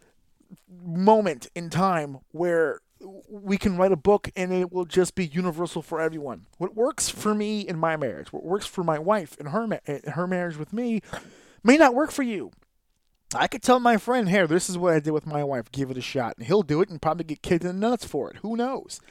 moment in time where we can write a book and it will just be universal for everyone. What works for me in my marriage, what works for my wife in her ma- her marriage with me, may not work for you. I could tell my friend, here, this is what I did with my wife. Give it a shot. And he'll do it and probably get kicked in the nuts for it. Who knows?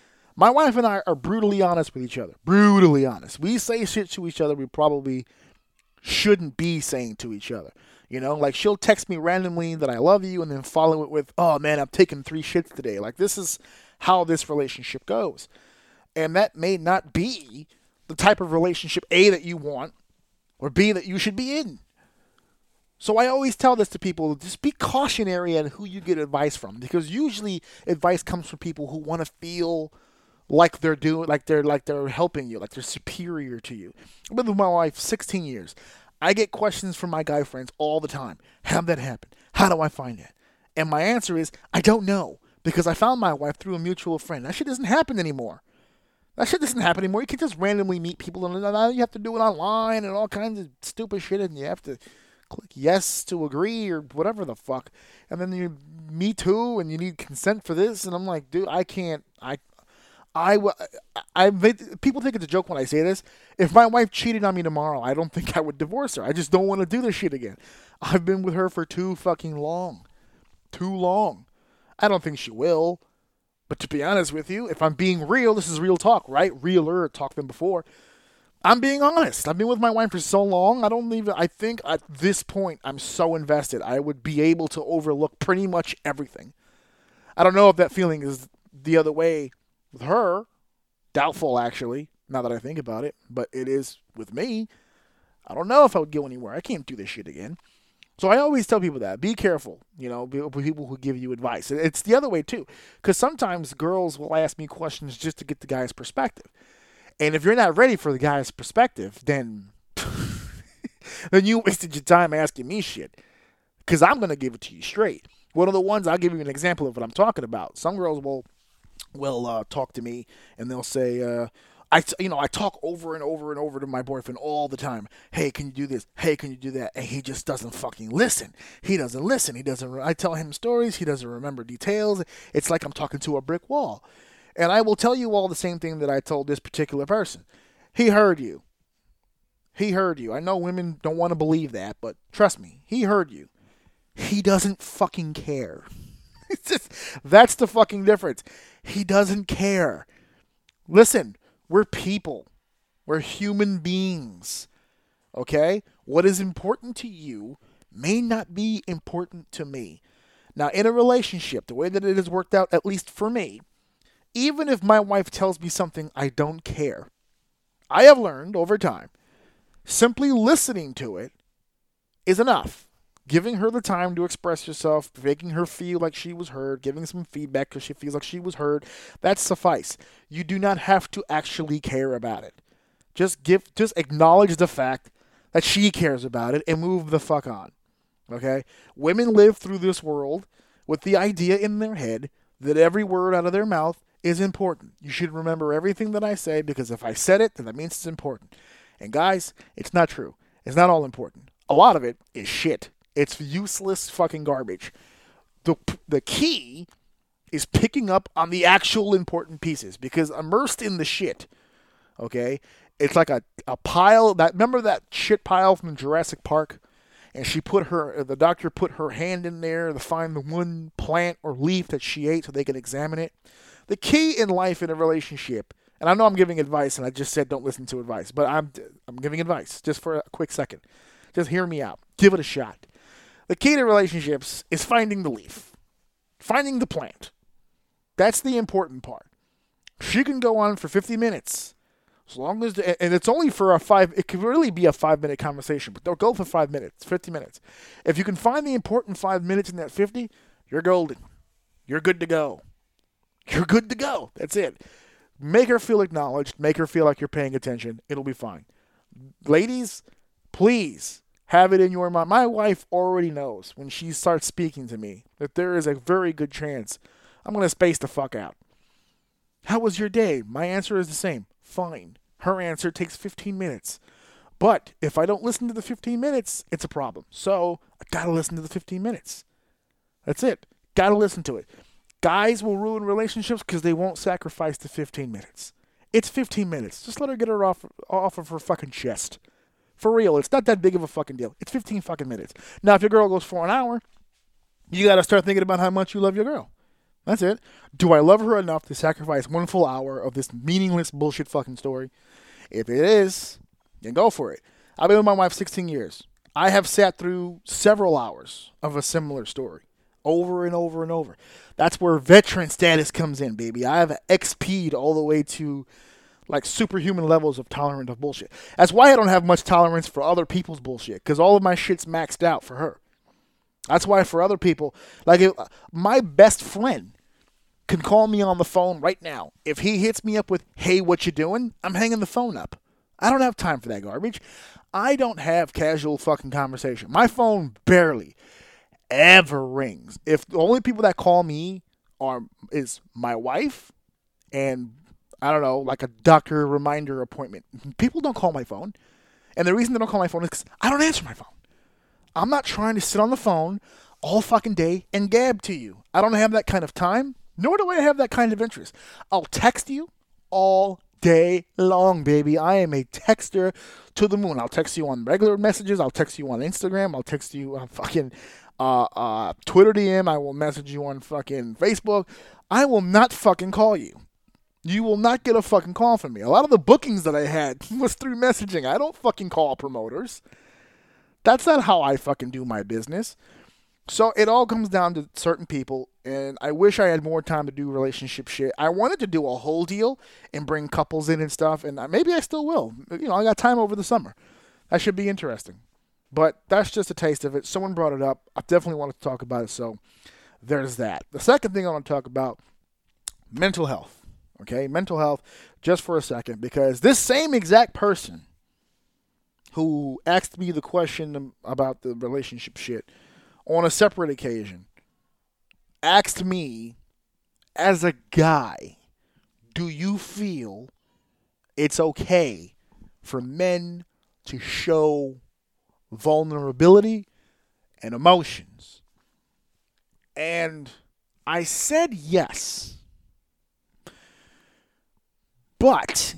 My wife and I are brutally honest with each other. Brutally honest. We say shit to each other we probably shouldn't be saying to each other. You know, like she'll text me randomly that I love you and then follow it with, oh man, I'm taking three shits today. Like this is how this relationship goes. And that may not be the type of relationship, A, that you want, or B, that you should be in. So I always tell this to people, just be cautionary on who you get advice from, because usually advice comes from people who want to feel like they're doing, like they're like they're helping you, like they're superior to you. I've been with my wife sixteen years. I get questions from my guy friends all the time. How'd that happen? How do I find that? And my answer is, I don't know, because I found my wife through a mutual friend. That shit doesn't happen anymore. That shit doesn't happen anymore. You can just randomly meet people, and now you have to do it online and all kinds of stupid shit, and you have to click yes to agree or whatever the fuck. And then you, me too, and you need consent for this. And I'm like, dude, I can't, I, I, I, I, people think it's a joke when I say this. If my wife cheated on me tomorrow, I don't think I would divorce her. I just don't want to do this shit again. I've been with her for too fucking long. Too long. I don't think she will. But to be honest with you, if I'm being real, this is real talk, right? Realer talk than before. I'm being honest. I've been with my wife for so long. I don't even, I think at this point, I'm so invested. I would be able to overlook pretty much everything. I don't know if that feeling is the other way with her. Doubtful, actually, now that I think about it. But it is with me. I don't know if I would go anywhere. I can't do this shit again. So I always tell people that. Be careful, you know, people who give you advice. It's the other way, too. Because sometimes girls will ask me questions just to get the guy's perspective. And if you're not ready for the guy's perspective, then then you wasted your time asking me shit. Because I'm going to give it to you straight. One of the ones, I'll give you an example of what I'm talking about. Some girls will will uh, talk to me and they'll say, uh, I, you know, I talk over and over and over to my boyfriend all the time. Hey, can you do this? Hey, can you do that? And he just doesn't fucking listen. He doesn't listen. He doesn't. I tell him stories. He doesn't remember details. It's like I'm talking to a brick wall. And I will tell you all the same thing that I told this particular person. He heard you. He heard you. I know women don't want to believe that, but trust me, he heard you. He doesn't fucking care. It's just, that's the fucking difference. He doesn't care. Listen, we're people. We're human beings. Okay? What is important to you may not be important to me. Now, in a relationship, the way that it has worked out, at least for me, even if my wife tells me something I don't care, I have learned over time, Simply listening to it is enough. Giving her the time to express herself, making her feel like she was heard, giving some feedback because she feels like she was heard, that suffice. You do not have to actually care about it. Just give, just acknowledge the fact that she cares about it and move the fuck on. Okay? Women live through this world with the idea in their head that every word out of their mouth is important. You should remember everything that I say, because if I said it, then that means it's important. And guys, it's not true. It's not all important. A lot of it is shit. It's useless fucking garbage. The the key is picking up on the actual important pieces, because immersed in the shit, okay, it's like a, a pile. That remember that shit pile from Jurassic Park? And she put her, the doctor put her hand in there to find the one plant or leaf that she ate so they could examine it. The key in life in a relationship, and I know I'm giving advice and I just said don't listen to advice, but I'm I'm giving advice just for a quick second. Just hear me out. Give it a shot. The key to relationships is finding the leaf, finding the plant. That's the important part. She can go on for fifty minutes, as long as, the, and it's only for a five, it could really be a five minute conversation, but they'll go for five minutes, fifty minutes. If you can find the important five minutes in that fifty, you're golden. You're good to go. You're good to go. That's it. Make her feel acknowledged. Make her feel like you're paying attention. It'll be fine. Ladies, please have it in your mind. My wife already knows when she starts speaking to me that there is a very good chance I'm going to space the fuck out. How was your day? My answer is the same. Fine. Her answer takes fifteen minutes. But if I don't listen to the fifteen minutes, it's a problem. So I got to listen to the fifteen minutes. That's it. Got to listen to it. Guys will ruin relationships because they won't sacrifice the fifteen minutes. It's fifteen minutes. Just let her get her off, off of her fucking chest. For real, it's not that big of a fucking deal. It's fifteen fucking minutes. Now, if your girl goes for an hour, you got to start thinking about how much you love your girl. That's it. Do I love her enough to sacrifice one full hour of this meaningless bullshit fucking story? If it is, then go for it. I've been with my wife sixteen years. I have sat through several hours of a similar story. Over and over and over. That's where veteran status comes in, baby. I have X P'd all the way to like superhuman levels of tolerance of bullshit. That's why I don't have much tolerance for other people's bullshit, because all of my shit's maxed out for her. That's why for other people, like if, my best friend can call me on the phone right now. If he hits me up with, hey, what you doing? I'm hanging the phone up. I don't have time for that garbage. I don't have casual fucking conversation. My phone barely ever rings. If the only people that call me are is my wife and, I don't know, like a doctor reminder appointment. People don't call my phone. And the reason they don't call my phone is because I don't answer my phone. I'm not trying to sit on the phone all fucking day and gab to you. I don't have that kind of time, nor do I have that kind of interest. I'll text you all day long, baby. I am a texter to the moon. I'll text you on regular messages. I'll text you on Instagram. I'll text you on fucking uh, uh, Twitter D M. I will message you on fucking Facebook. I will not fucking call you. You will not get a fucking call from me. A lot of the bookings that I had was through messaging. I don't fucking call promoters. That's not how I fucking do my business. So it all comes down to certain people, and I wish I had more time to do relationship shit. I wanted to do a whole deal and bring couples in and stuff, and maybe I still will. You know, I got time over the summer. That should be interesting. But that's just a taste of it. Someone brought it up. I definitely wanted to talk about it, so there's that. The second thing I want to talk about, mental health. Okay, mental health, just for a second, because this same exact person who asked me the question about the relationship shit on a separate occasion asked me, as a guy, do you feel it's okay for men to show vulnerability and emotions? And I said yes. But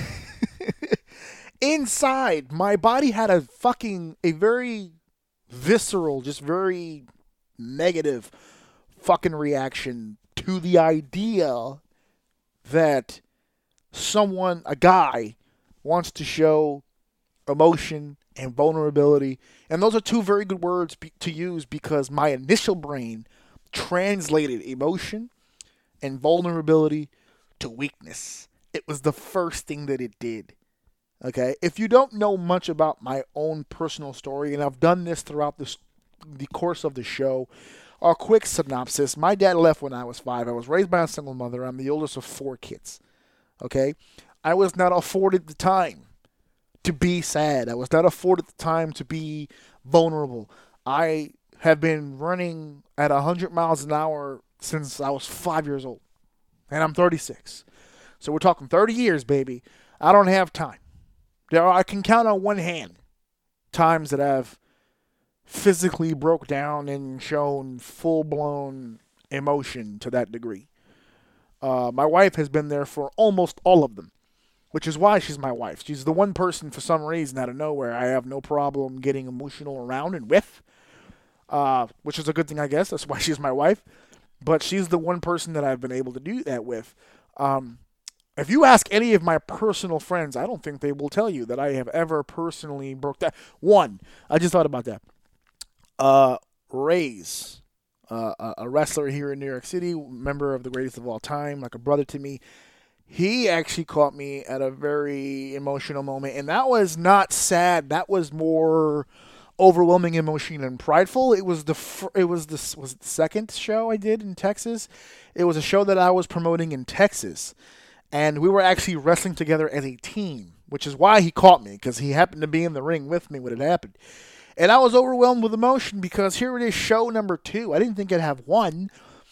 inside, my body had a fucking, a very visceral, just very negative fucking reaction to the idea that someone, a guy, wants to show emotion and vulnerability. And those are two very good words be- to use because my initial brain translated emotion and vulnerability to weakness. It was the first thing that it did. Okay? If you don't know much about my own personal story, and I've done this throughout this, the course of the show, a quick synopsis. My dad left when I was five. I was raised by a single mother. I'm the oldest of four kids. Okay? I was not afforded the time to be sad. I was not afforded the time to be vulnerable. I have been running at one hundred miles an hour since I was five years old. And I'm thirty-six. So we're talking thirty years, baby. I don't have time. There are, I can count on one hand times that I've physically broke down and shown full-blown emotion to that degree. Uh, my wife has been there for almost all of them, which is why she's my wife. She's the one person, for some reason, out of nowhere, I have no problem getting emotional around and with, uh, which is a good thing, I guess. That's why she's my wife. But she's the one person that I've been able to do that with. Um, if you ask any of my personal friends, I don't think they will tell you that I have ever personally broke down. One, I just thought about that. Uh, Ray's, uh, a wrestler here in New York City, member of the greatest of all time, like a brother to me. He actually caught me at a very emotional moment, and that was not sad. That was more overwhelming emotion and prideful. It was the fr- it was the was it the second show I did in Texas. It was a show that I was promoting in Texas, and we were actually wrestling together as a team, which is why he caught me, because he happened to be in the ring with me when it happened. And I was overwhelmed with emotion because here it is, show number two. I didn't think I'd have one.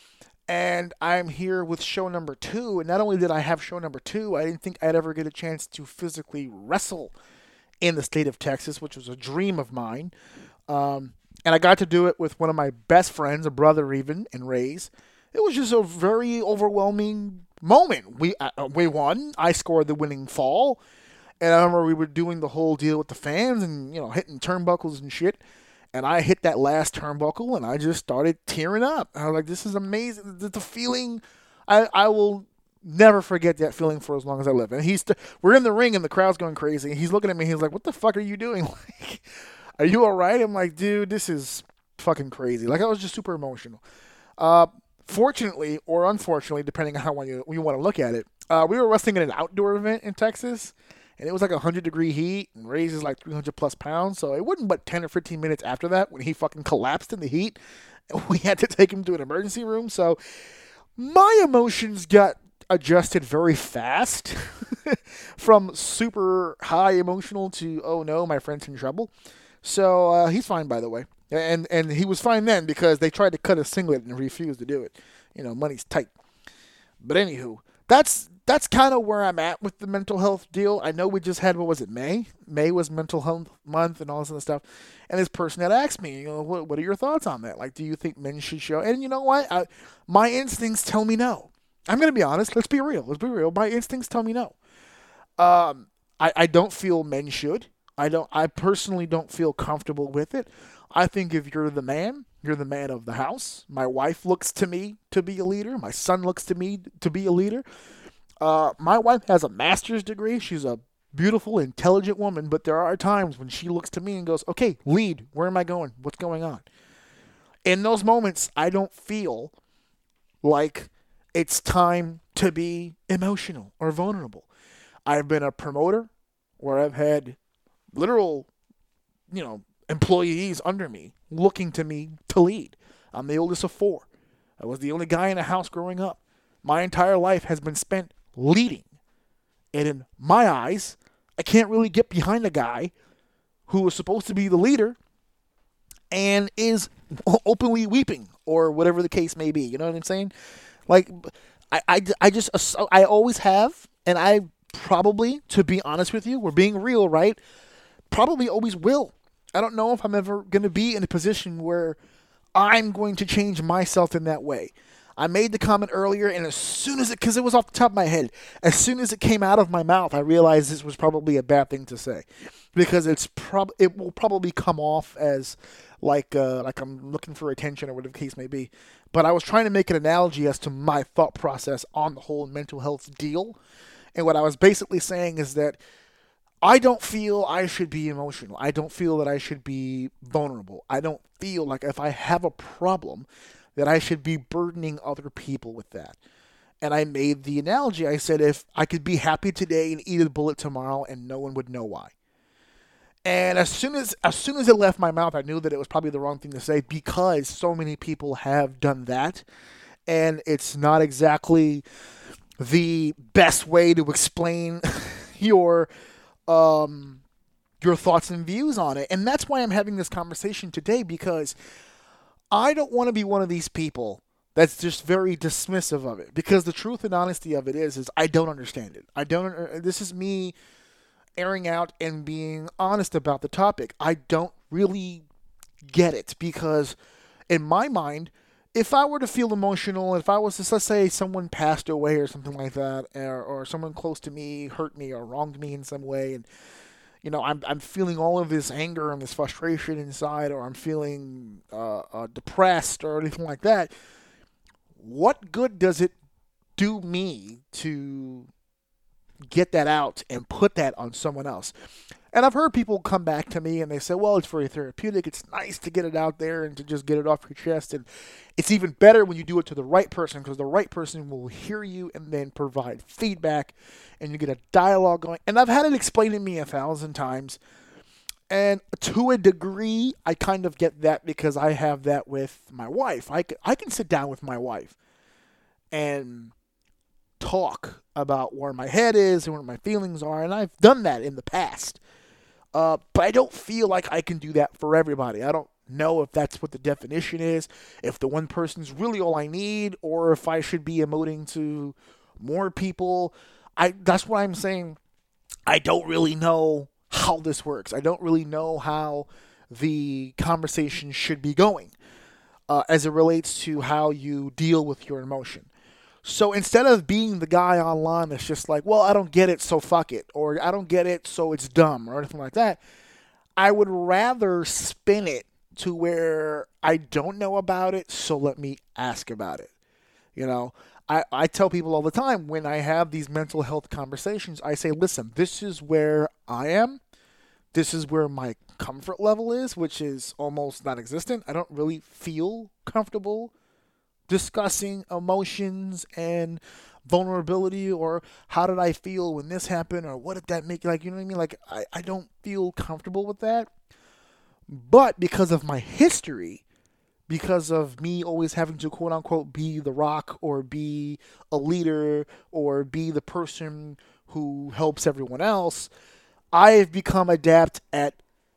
And I'm here with show number two. And not only did I have show number two, I didn't think I'd ever get a chance to physically wrestle in the state of Texas, which was a dream of mine. Um, and I got to do it with one of my best friends, a brother even, and Ray's. It was just a very overwhelming moment. We uh, we won. I scored the winning fall. And I remember we were doing the whole deal with the fans and, you know, hitting turnbuckles and shit. And I hit that last turnbuckle and I just started tearing up. I was like, this is amazing. The, the feeling, I, I will never forget that feeling for as long as I live. And he's, st- we're in the ring and the crowd's going crazy. And he's looking at me. He's like, what the fuck are you doing? Like, are you all right? I'm like, dude, this is fucking crazy. Like, I was just super emotional. Uh, fortunately, or unfortunately, depending on how you, you want to look at it, uh, we were wrestling at an outdoor event in Texas. And it was like a one hundred degree heat and raises like three hundred plus pounds. So it wasn't but ten or fifteen minutes after that when he fucking collapsed in the heat. And we had to take him to an emergency room. So my emotions got adjusted very fast from super high emotional to, oh no, my friend's in trouble. So uh, he's fine, by the way. And, and he was fine then because they tried to cut his singlet and refused to do it. You know, money's tight. But anywho, that's... That's kind of where I'm at with the mental health deal. I know we just had, what was it, May? May was mental health month and all this other stuff. And this person had asked me, you know, what, what are your thoughts on that? Like, do you think men should show? And you know what? I, my instincts tell me no. I'm going to be honest. Let's be real. Let's be real. My instincts tell me no. Um, I, I don't feel men should. I don't. I personally don't feel comfortable with it. I think if you're the man, you're the man of the house. My wife looks to me to be a leader. My son looks to me to be a leader. Uh, my wife has a master's degree. She's a beautiful, intelligent woman, but there are times when she looks to me and goes, okay, lead. Where am I going? What's going on? In those moments, I don't feel like it's time to be emotional or vulnerable. I've been a promoter where I've had literal, you know, employees under me looking to me to lead. I'm the oldest of four. I was the only guy in the house growing up. My entire life has been spent leading. And in my eyes, I can't really get behind a guy who is supposed to be the leader and is openly weeping or whatever the case may be. You know what I'm saying? Like, I, I, I just, I always have, and I probably, to be honest with you, we're being real, right? Probably always will. I don't know if I'm ever going to be in a position where I'm going to change myself in that way. I made the comment earlier, and as soon as it, because it was off the top of my head, as soon as it came out of my mouth, I realized this was probably a bad thing to say, because it's prob it will probably come off as like uh, like I'm looking for attention or whatever the case may be. But I was trying to make an analogy as to my thought process on the whole mental health deal, and what I was basically saying is that I don't feel I should be emotional. I don't feel that I should be vulnerable. I don't feel like if I have a problem that I should be burdening other people with that. And I made the analogy. I said, if I could be happy today and eat a bullet tomorrow and no one would know why. And as soon as as soon as it left my mouth, I knew that it was probably the wrong thing to say because so many people have done that. And it's not exactly the best way to explain your um, your thoughts and views on it. And that's why I'm having this conversation today, because I don't want to be one of these people that's just very dismissive of it, because the truth and honesty of it is, is I don't understand it. I don't. This is me airing out and being honest about the topic. I don't really get it, because in my mind, if I were to feel emotional, if I was to, let's say someone passed away or something like that, or, or someone close to me hurt me or wronged me in some way, and you know, I'm I'm feeling all of this anger and this frustration inside, or I'm feeling uh, uh, depressed or anything like that, what good does it do me to get that out and put that on someone else? And I've heard people come back to me and they say, well, it's very therapeutic. It's nice to get it out there and to just get it off your chest. And it's even better when you do it to the right person, because the right person will hear you and then provide feedback and you get a dialogue going. And I've had it explained to me a thousand times. And to a degree, I kind of get that because I have that with my wife. I can, I can sit down with my wife and talk about where my head is and where my feelings are. And I've done that in the past. Uh, but I don't feel like I can do that for everybody. I don't know if that's what the definition is, if the one person's really all I need, or if I should be emoting to more people. I that's why I'm saying I don't really know how this works. I don't really know how the conversation should be going uh, as it relates to how you deal with your emotion. So instead of being the guy online that's just like, well, I don't get it, so fuck it, or I don't get it, so it's dumb, or anything like that, I would rather spin it to where I don't know about it, so let me ask about it. You know, I, I tell people all the time when I have these mental health conversations, I say, listen, this is where I am. This is where my comfort level is, which is almost non-existent. I don't really feel comfortable discussing emotions and vulnerability, or how did I feel when this happened, or what did that make, like, you know what I mean? Like, I, I don't feel comfortable with that. But because of my history, because of me always having to quote unquote be the rock, or be a leader, or be the person who helps everyone else, I have become adept at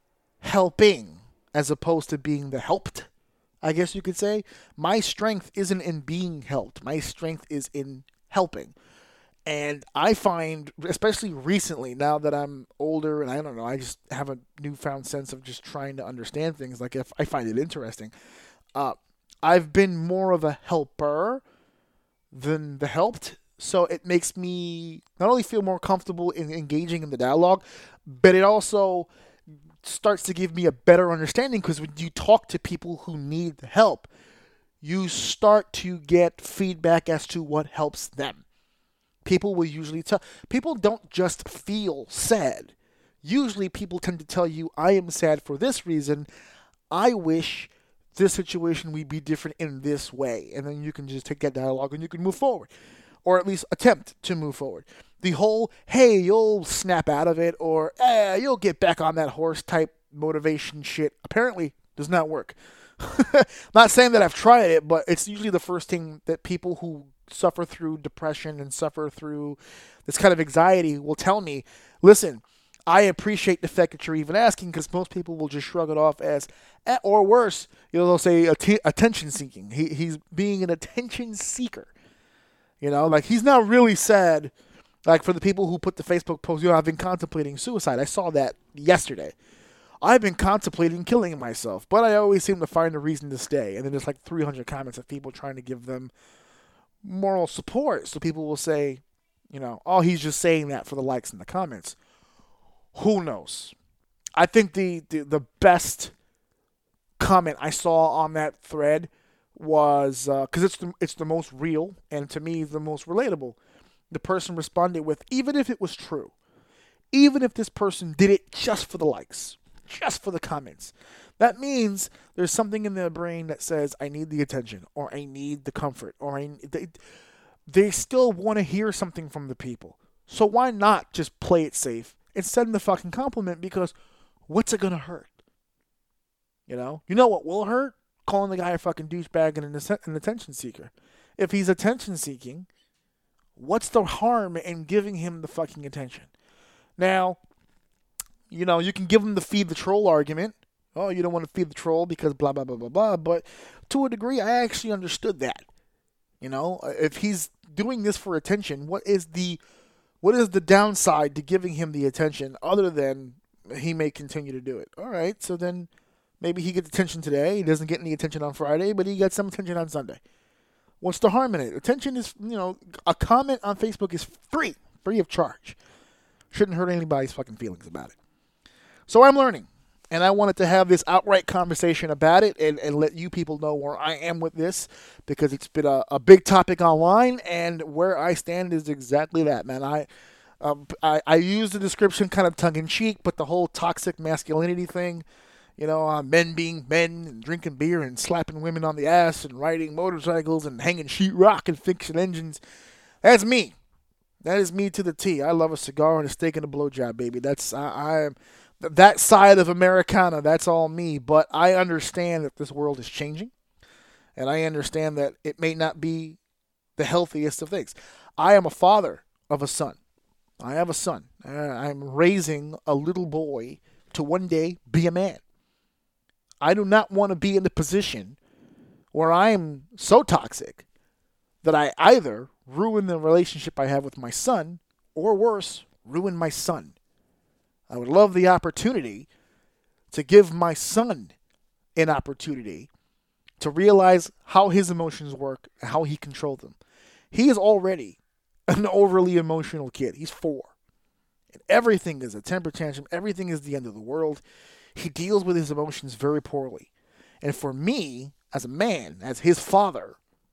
helping as opposed to being the helped. I guess you could say. My strength isn't in being helped. My strength is in helping. And I find, especially recently, now that I'm older and I don't know, I just have a newfound sense of just trying to understand things. Like, if I find it interesting. Uh, I've been more of a helper than the helped. So it makes me not only feel more comfortable in engaging in the dialogue, but it also starts to give me a better understanding, because when you talk to people who need help, you start to get feedback as to what helps them. People will usually tell, people don't just feel sad. Usually people tend to tell you, I am sad for this reason. I wish this situation would be different in this way. And then you can just take that dialogue and you can move forward, or at least attempt to move forward. The whole, hey, you'll snap out of it, or eh, you'll get back on that horse type motivation shit apparently does not work. Not saying that I've tried it, but it's usually the first thing that people who suffer through depression and suffer through this kind of anxiety will tell me. Listen, I appreciate the fact that you're even asking, because most people will just shrug it off as, eh, or worse, you know, they'll say att- attention seeking. He, he's being an attention seeker. You know, like, he's not really sad. Like, for the people who put the Facebook post, you know, I've been contemplating suicide. I saw that yesterday. I've been contemplating killing myself, but I always seem to find a reason to stay. And then there's like three hundred comments of people trying to give them moral support. So people will say, you know, oh, he's just saying that for the likes in the comments. Who knows? I think the, the, the best comment I saw on that thread was, because uh, it's the, it's the most real, and to me, the most relatable. The person responded with, even if it was true, even if this person did it just for the likes, just for the comments, that means there's something in their brain that says, I need the attention, or I need the comfort, or I, they, they still want to hear something from the people. So why not just play it safe and send the fucking compliment? Because what's it gonna hurt? You know, you know what will hurt? Calling the guy a fucking douchebag and an, an attention seeker. If he's attention seeking, what's the harm in giving him the fucking attention? Now, you know, you can give him the feed the troll argument. Oh, you don't want to feed the troll because blah, blah, blah, blah, blah. But to a degree, I actually understood that. You know, if he's doing this for attention, what is the what is the downside to giving him the attention other than he may continue to do it? All right, so then maybe he gets attention today. He doesn't get any attention on Friday, but he gets some attention on Sunday. What's the harm in it? Attention is, you know, a comment on Facebook is free, free of charge. Shouldn't hurt anybody's fucking feelings about it. So I'm learning, and I wanted to have this outright conversation about it and, and let you people know where I am with this, because it's been a, a big topic online, and where I stand is exactly that, man. I um, I, I use the description kind of tongue-in-cheek, but the whole toxic masculinity thing, you know, uh, men being men and drinking beer and slapping women on the ass and riding motorcycles and hanging sheetrock and fixing engines. That's me. That is me to the T. I love a cigar and a steak and a blowjob, baby. That's I, I am that side of Americana. That's all me. But I understand that this world is changing, and I understand that it may not be the healthiest of things. I am a father of a son. I have a son. Uh, I'm raising a little boy to one day be a man. I do not want to be in the position where I am so toxic that I either ruin the relationship I have with my son, or worse, ruin my son. I would love the opportunity to give my son an opportunity to realize how his emotions work and how he controls them. He is already an overly emotional kid. He's four. And everything is a temper tantrum. Everything is the end of the world. He deals with his emotions very poorly. And for me, as a man, as his father,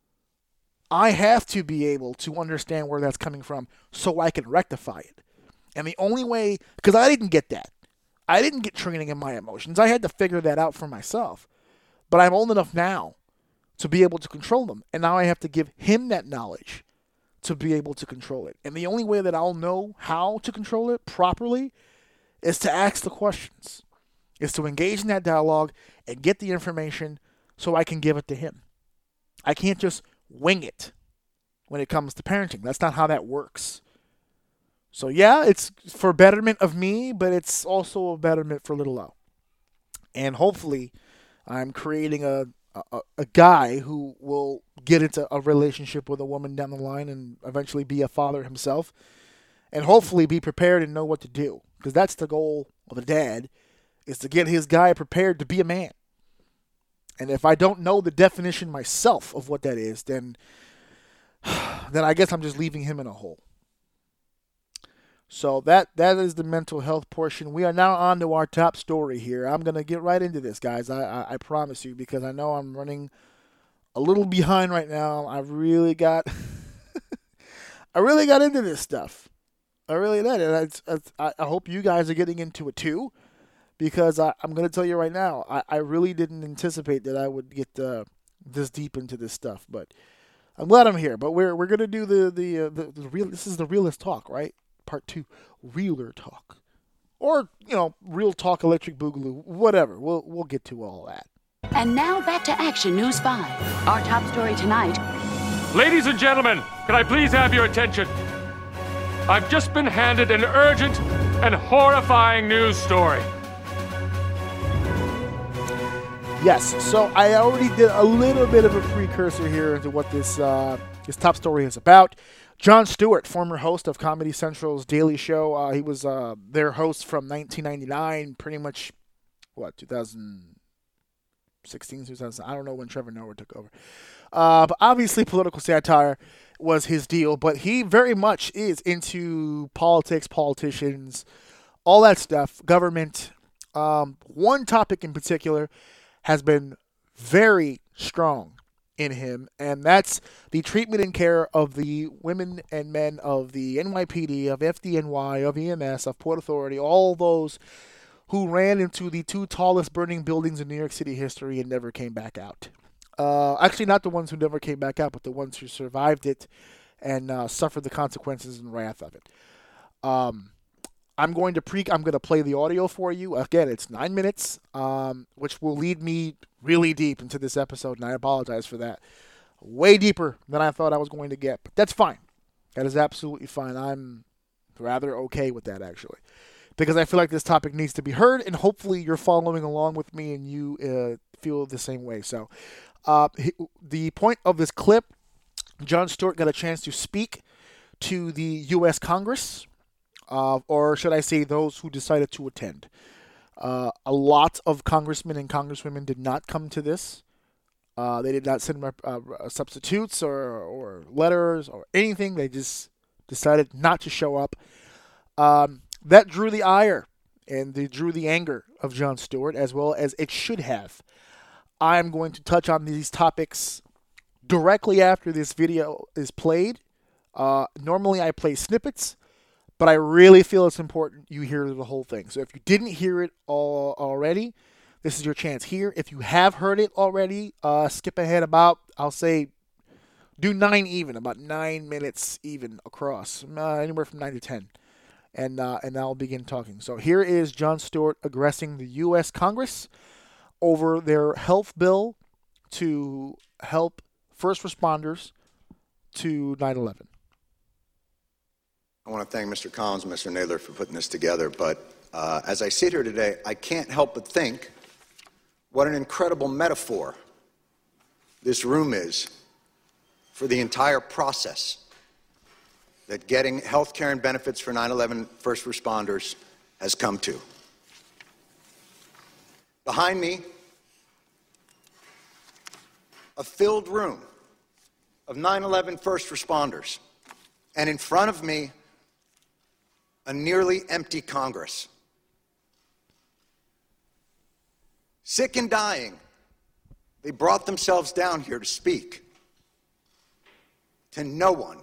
I have to be able to understand where that's coming from so I can rectify it. And the only way, because I didn't get that. I didn't get training in my emotions. I had to figure that out for myself. But I'm old enough now to be able to control them. And now I have to give him that knowledge to be able to control it. And the only way that I'll know how to control it properly is to ask the questions. Is to engage in that dialogue and get the information so I can give it to him. I can't just wing it when it comes to parenting. That's not how that works. So yeah, it's for betterment of me, but it's also a betterment for little O. And hopefully I'm creating a, a, a guy who will get into a relationship with a woman down the line and eventually be a father himself. And hopefully be prepared and know what to do. Because that's the goal of a dad, is to get his guy prepared to be a man. And if I don't know the definition myself of what that is, then, then I guess I'm just leaving him in a hole. So that that is the mental health portion. We are now on to our top story here. I'm going to get right into this, guys. I, I, I promise you, because I know I'm running a little behind right now. I really got I really got into this stuff. I really did. And I, I, I hope you guys are getting into it too. Because I, I'm going to tell you right now, I, I really didn't anticipate that I would get uh, this deep into this stuff. But I'm glad I'm here. But we're we're going to do the the, uh, the the real. This is the realist talk, right? Part two, realer talk, or you know, real talk, electric boogaloo, whatever. We'll we'll get to all that. And now back to Action News five. Our top story tonight. Ladies and gentlemen, can I please have your attention? I've just been handed an urgent and horrifying news story. Yes, so I already did a little bit of a precursor here into what this uh, this top story is about. Jon Stewart, former host of Comedy Central's Daily Show, uh, he was uh, their host from nineteen ninety-nine, pretty much, what, two thousand sixteen, two thousand, I don't know when Trevor Noah took over. Uh, but obviously political satire was his deal, but he very much is into politics, politicians, all that stuff, government. Um, one topic in particular has been very strong in him, and that's the treatment and care of the women and men of the N Y P D, of F D N Y, of E M S, of Port Authority, all those who ran into the two tallest burning buildings in New York City history and never came back out. Uh, actually, not the ones who never came back out, but the ones who survived it and uh, suffered the consequences and wrath of it. Um, I'm going to pre. I'm going to play the audio for you. Again, it's nine minutes, um, which will lead me really deep into this episode, and I apologize for that. Way deeper than I thought I was going to get, but that's fine. That is absolutely fine. I'm rather okay with that, actually, because I feel like this topic needs to be heard, and hopefully you're following along with me and you uh, feel the same way. So, uh, he, the point of this clip, Jon Stewart got a chance to speak to the U S Congress. Uh, or should I say those who decided to attend. Uh, a lot of congressmen and congresswomen did not come to this. Uh, they did not send uh, substitutes or, or letters or anything. They just decided not to show up. Um, that drew the ire and they drew the anger of Jon Stewart, as well as it should have. I'm going to touch on these topics directly after this video is played. Uh, normally I play snippets, but I really feel it's important you hear the whole thing. So if you didn't hear it all already, this is your chance here. If you have heard it already, uh, skip ahead about, I'll say, do nine even, about nine minutes even across, uh, anywhere from nine to ten. And, uh, and I'll begin talking. So here is Jon Stewart addressing the U S Congress over their health bill to help first responders to nine eleven. I want to thank Mister Collins and Mister Nadler for putting this together, but uh, as I sit here today, I can't help but think what an incredible metaphor this room is for the entire process that getting health care and benefits for nine eleven first responders has come to. Behind me, a filled room of nine eleven first responders, and in front of me, a nearly empty Congress. Sick and dying, they brought themselves down here to speak to no one.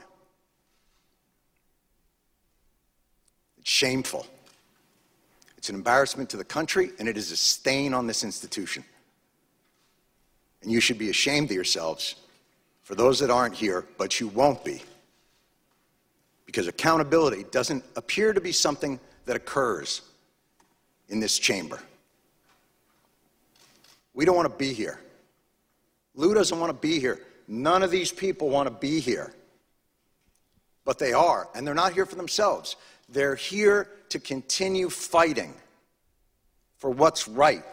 It's shameful. It's an embarrassment to the country, and it is a stain on this institution. And you should be ashamed of yourselves for those that aren't here, but you won't be. Because accountability doesn't appear to be something that occurs in this chamber. We don't want to be here. Lou doesn't want to be here. None of these people want to be here. But they are, and they're not here for themselves. They're here to continue fighting for what's right.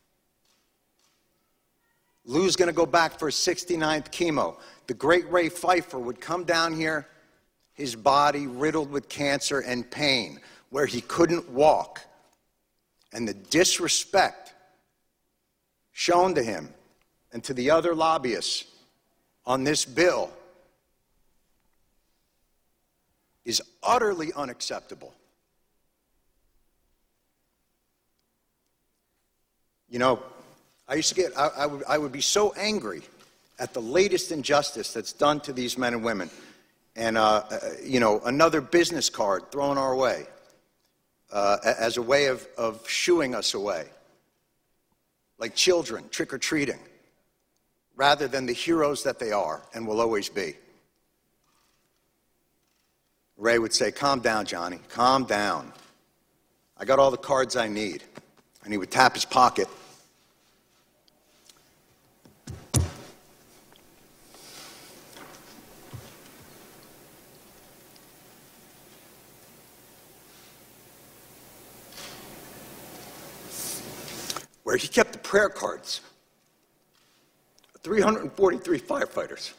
Lou's going to go back for his sixty-ninth chemo. The great Ray Pfeiffer would come down here, his body riddled with cancer and pain, where he couldn't walk. And the disrespect shown to him and to the other lobbyists on this bill is utterly unacceptable. You know, I used to get, I, I, would, I would be so angry at the latest injustice that's done to these men and women. And, uh, uh, you know, another business card thrown our way uh, as a way of, of shooing us away. Like children trick-or-treating, rather than the heroes that they are and will always be. Ray would say, calm down, Johnny, calm down. I got all the cards I need. And he would tap his pocket. Where he kept the prayer cards of three hundred forty-three firefighters.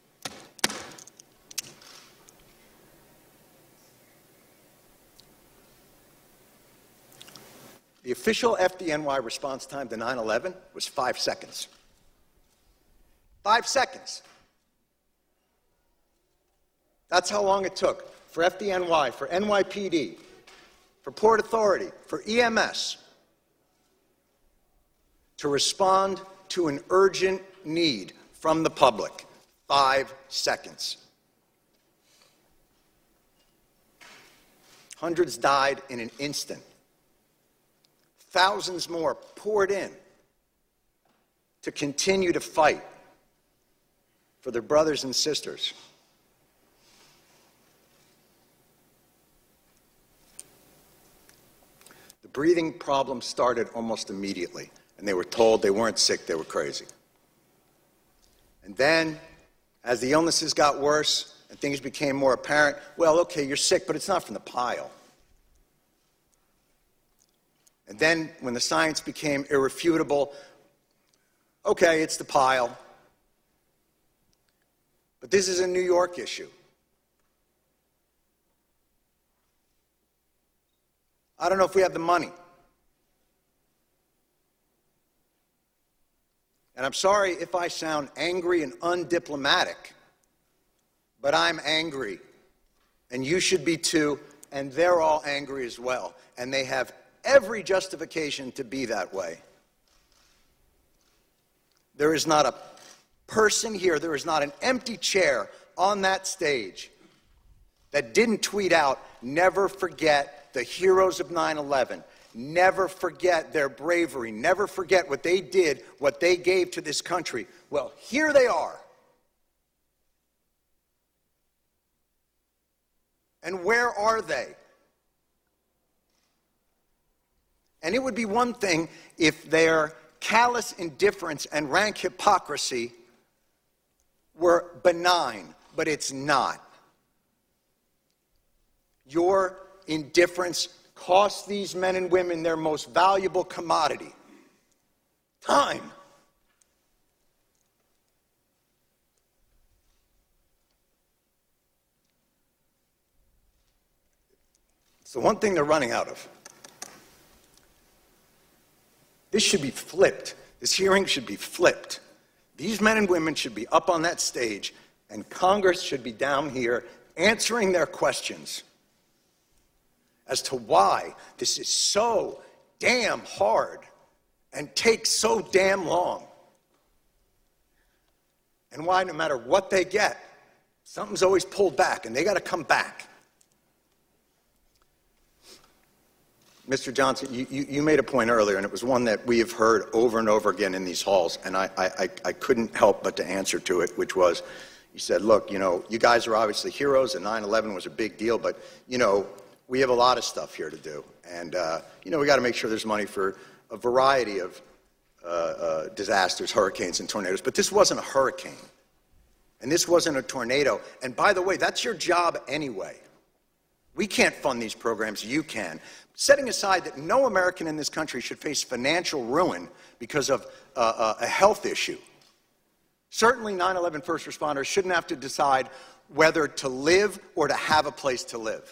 The official F D N Y response time to nine eleven was five seconds. Five seconds. That's how long it took for F D N Y, for N Y P D, for Port Authority, for E M S to respond to an urgent need from the public. Five seconds. Hundreds died in an instant. Thousands more poured in to continue to fight for their brothers and sisters. breathing problems started almost immediately, and they were told they weren't sick, they were crazy. And then, as the illnesses got worse and things became more apparent, well, okay, you're sick, but it's not from the pile. And then, when the science became irrefutable, okay, it's the pile. But this is a New York issue. I don't know if we have the money. And I'm sorry if I sound angry and undiplomatic, but I'm angry. And you should be too, and they're all angry as well. And they have every justification to be that way. There is not a person here, there is not an empty chair on that stage that didn't tweet out, "Never forget the heroes of nine eleven. Never forget their bravery. Never forget what they did, what they gave to this country." Well, here they are. And where are they? And it would be one thing if their callous indifference and rank hypocrisy were benign, but it's not. Your indifference costs these men and women their most valuable commodity, time. It's the one thing they're running out of. This should be flipped. This hearing should be flipped. These men and women should be up on that stage, and Congress should be down here answering their questions as to why this is so damn hard and takes so damn long. And why, no matter what they get, something's always pulled back, and they got to come back. Mister Johnson, you, you, you made a point earlier, and it was one that we have heard over and over again in these halls, and I, I, I couldn't help but to answer to it, which was, you said, look, you know, you guys are obviously heroes, and nine eleven was a big deal, but, you know, we have a lot of stuff here to do. And, uh, you know, we got to make sure there's money for a variety of uh, uh, disasters, hurricanes and tornadoes. But this wasn't a hurricane. And this wasn't a tornado. And by the way, that's your job anyway. We can't fund these programs. You can. Setting aside that no American in this country should face financial ruin because of uh, uh, a health issue. Certainly nine eleven first responders shouldn't have to decide whether to live or to have a place to live.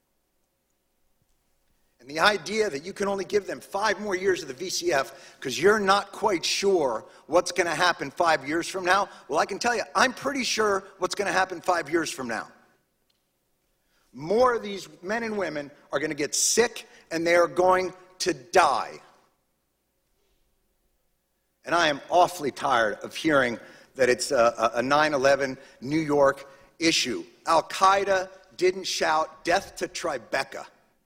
And the idea that you can only give them five more years of the V C F because you're not quite sure what's going to happen five years from now, well, I can tell you, I'm pretty sure what's going to happen five years from now. More of these men and women are going to get sick, and they are going to die. And I am awfully tired of hearing that it's a, a nine eleven New York issue. Al-Qaeda didn't shout death to Tribeca.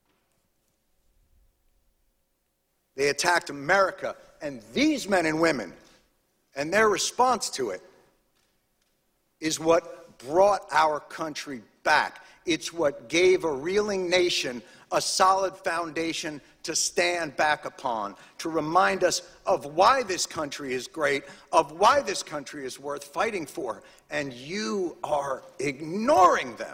They attacked America, and these men and women, and their response to it, is what brought our country back. It's what gave a reeling nation a solid foundation to stand back upon, to remind us of why this country is great, of why this country is worth fighting for, and you are ignoring them.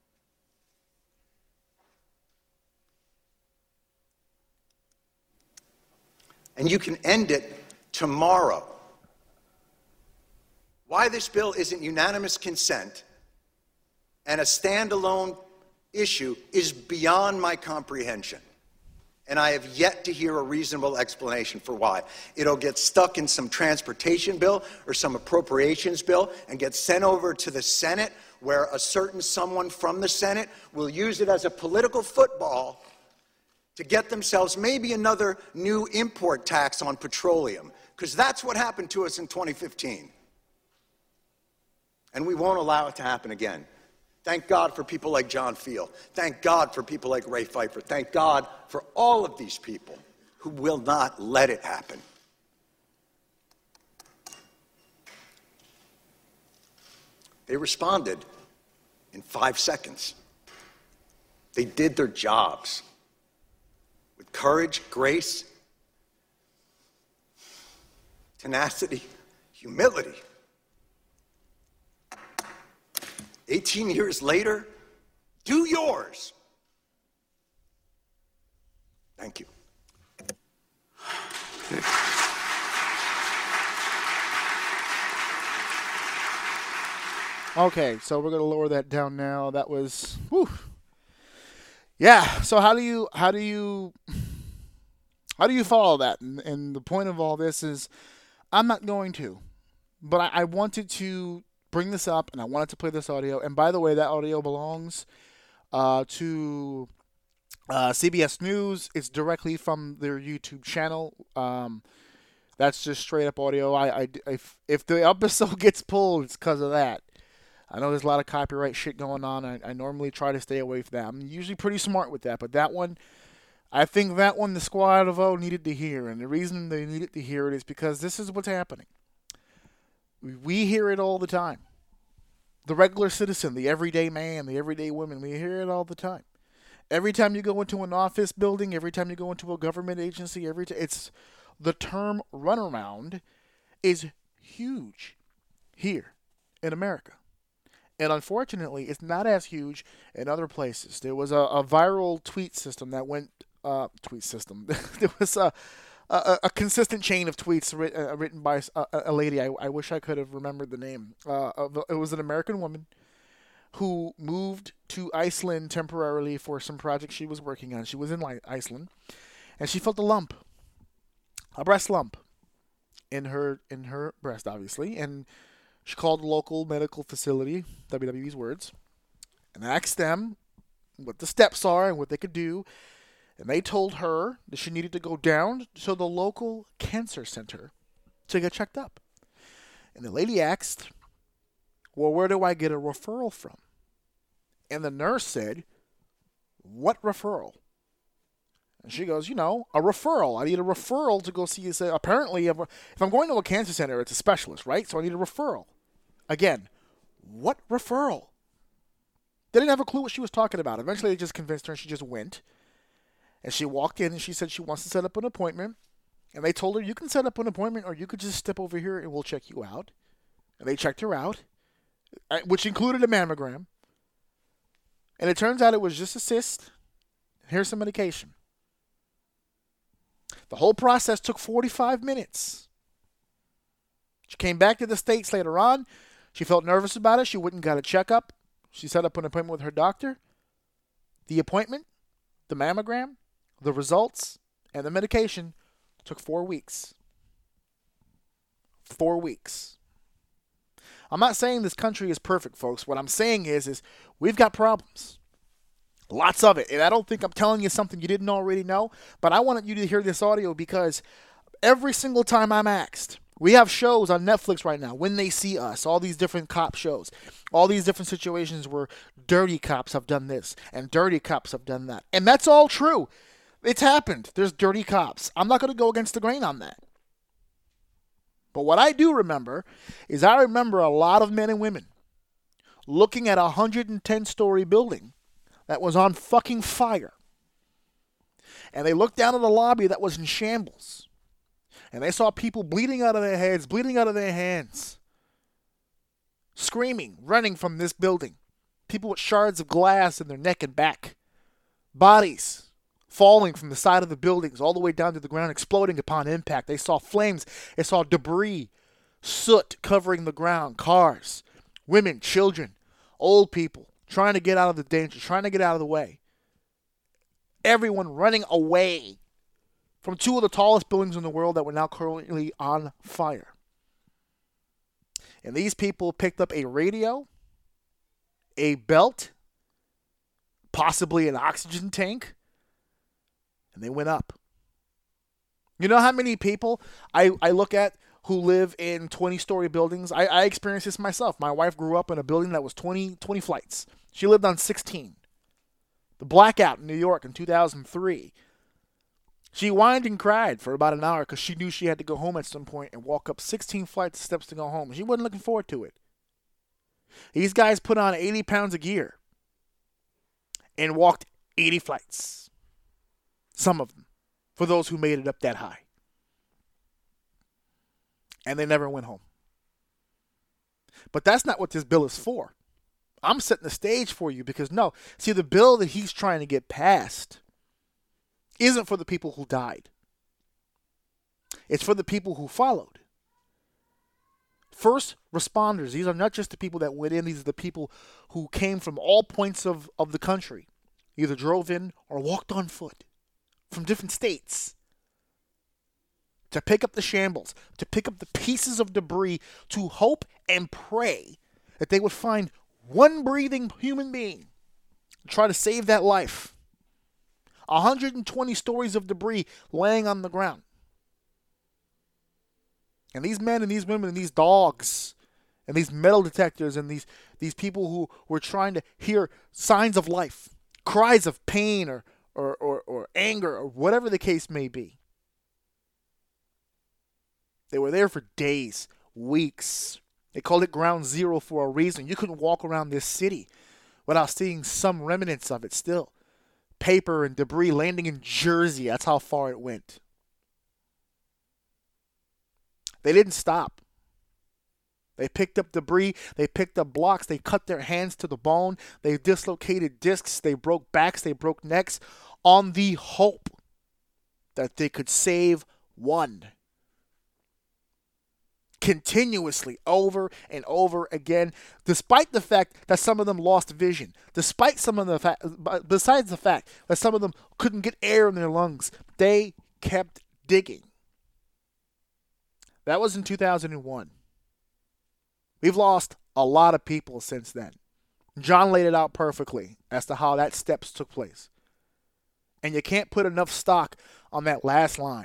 And you can end it tomorrow. Why this bill isn't unanimous consent and a standalone issue is beyond my comprehension. And I have yet to hear a reasonable explanation for why. It'll get stuck in some transportation bill or some appropriations bill and get sent over to the Senate, where a certain someone from the Senate will use it as a political football to get themselves maybe another new import tax on petroleum, because that's what happened to us in twenty fifteen. And we won't allow it to happen again. Thank God for people like John Field. Thank God for people like Ray Pfeiffer. Thank God for all of these people who will not let it happen. They responded in five seconds. They did their jobs with courage, grace, tenacity, humility. eighteen years later, do yours. Thank you. Okay, so we're gonna lower that down now. That was, whew. Yeah. So how do you how do you how do you follow that? And, and the point of all this is, I'm not going to, but I, I wanted to bring this up, and I wanted to play this audio. And by the way, that audio belongs uh, to uh, C B S News. It's directly from their YouTube channel. Um, that's just straight up audio. I, I if, if the episode gets pulled, it's because of that. I know there's a lot of copyright shit going on. I, I normally try to stay away from that. I'm usually pretty smart with that, but that one, I think that one the Squad of O needed to hear, and the reason they needed to hear it is because this is what's happening. We hear it all the time. The regular citizen, the everyday man, the everyday woman, we hear it all the time. Every time you go into an office building, every time you go into a government agency, every t- it's the term runaround is huge here in America. And unfortunately, it's not as huge in other places. There was a, a viral tweet system that went, uh, tweet system. There was a, a, a consistent chain of tweets writ, uh, written by a, a lady. I, I wish I could have remembered the name. Uh, it was an American woman who moved to Iceland temporarily for some project she was working on. She was in Iceland, and she felt a lump, a breast lump, in her in her breast, obviously, and she called the local medical facility, W W E's words, and asked them what the steps are and what they could do. And they told her that she needed to go down to the local cancer center to get checked up. And the lady asked, well, where do I get a referral from? And the nurse said, what referral? And she goes, you know, a referral. I need a referral to go see you. So apparently, if I'm going to a cancer center, it's a specialist, right? So I need a referral. Again, what referral? They didn't have a clue what she was talking about. Eventually, they just convinced her, and she just went. And she walked in, and she said she wants to set up an appointment. And they told her, you can set up an appointment, or you could just step over here, and we'll check you out. And they checked her out, which included a mammogram. And it turns out it was just a cyst. Here's some medication. The whole process took forty-five minutes. She came back to the States later on. She felt nervous about it. She went and got a checkup. She set up an appointment with her doctor. The appointment, the mammogram, the results, and the medication took four weeks. Four weeks. I'm not saying this country is perfect, folks. What I'm saying is, is we've got problems. Lots of it. And I don't think I'm telling you something you didn't already know, but I wanted you to hear this audio because every single time I'm asked, we have shows on Netflix right now, When They See Us, all these different cop shows, all these different situations where dirty cops have done this and dirty cops have done that. And that's all true. It's happened. There's dirty cops. I'm not going to go against the grain on that. But what I do remember is I remember a lot of men and women looking at a one hundred ten story building that was on fucking fire. And they looked down at the lobby that was in shambles. And they saw people bleeding out of their heads, bleeding out of their hands. Screaming, running from this building. People with shards of glass in their neck and back. Bodies falling from the side of the buildings all the way down to the ground, exploding upon impact. They saw flames. They saw debris, soot covering the ground, cars, women, children, old people trying to get out of the danger, trying to get out of the way. Everyone running away from two of the tallest buildings in the world that were now currently on fire. And these people picked up a radio, a belt, possibly an oxygen tank, and they went up. You know how many people I, I look at who live in twenty-story buildings? I, I experienced this myself. My wife grew up in a building that was twenty, twenty flights. She lived on sixteen. The blackout in New York in two thousand three. She whined and cried for about an hour because she knew she had to go home at some point and walk up sixteen flights of steps to go home. She wasn't looking forward to it. These guys put on eighty pounds of gear and walked eighty flights. Some of them. for those who made it up that high. And they never went home. But that's not what this bill is for. I'm setting the stage for you because, no, see, the bill that he's trying to get passed isn't for the people who died. It's for the people who followed. First responders, these are not just the people that went in, these are the people who came from all points of, of the country, either drove in or walked on foot from different states to pick up the shambles, to pick up the pieces of debris, to hope and pray that they would find one breathing human being, try to save that life. one hundred twenty stories of debris laying on the ground. And these men and these women and these dogs and these metal detectors and these, these people who were trying to hear signs of life, cries of pain or, or, or, or anger or whatever the case may be. They were there for days, weeks. They called it ground zero for a reason. You couldn't walk around this city without seeing some remnants of it still. Paper and debris landing in Jersey. That's how far it went. They didn't stop. They picked up debris. They picked up blocks. They cut their hands to the bone. They dislocated discs. They broke backs. They broke necks on the hope that they could save one. Continuously, over and over again, despite the fact that some of them lost vision, despite some of the fact, besides the fact that some of them couldn't get air in their lungs, they kept digging. That was in two thousand one. We've lost a lot of people since then. John laid it out perfectly as to how that steps took place. And you can't put enough stock on that last line.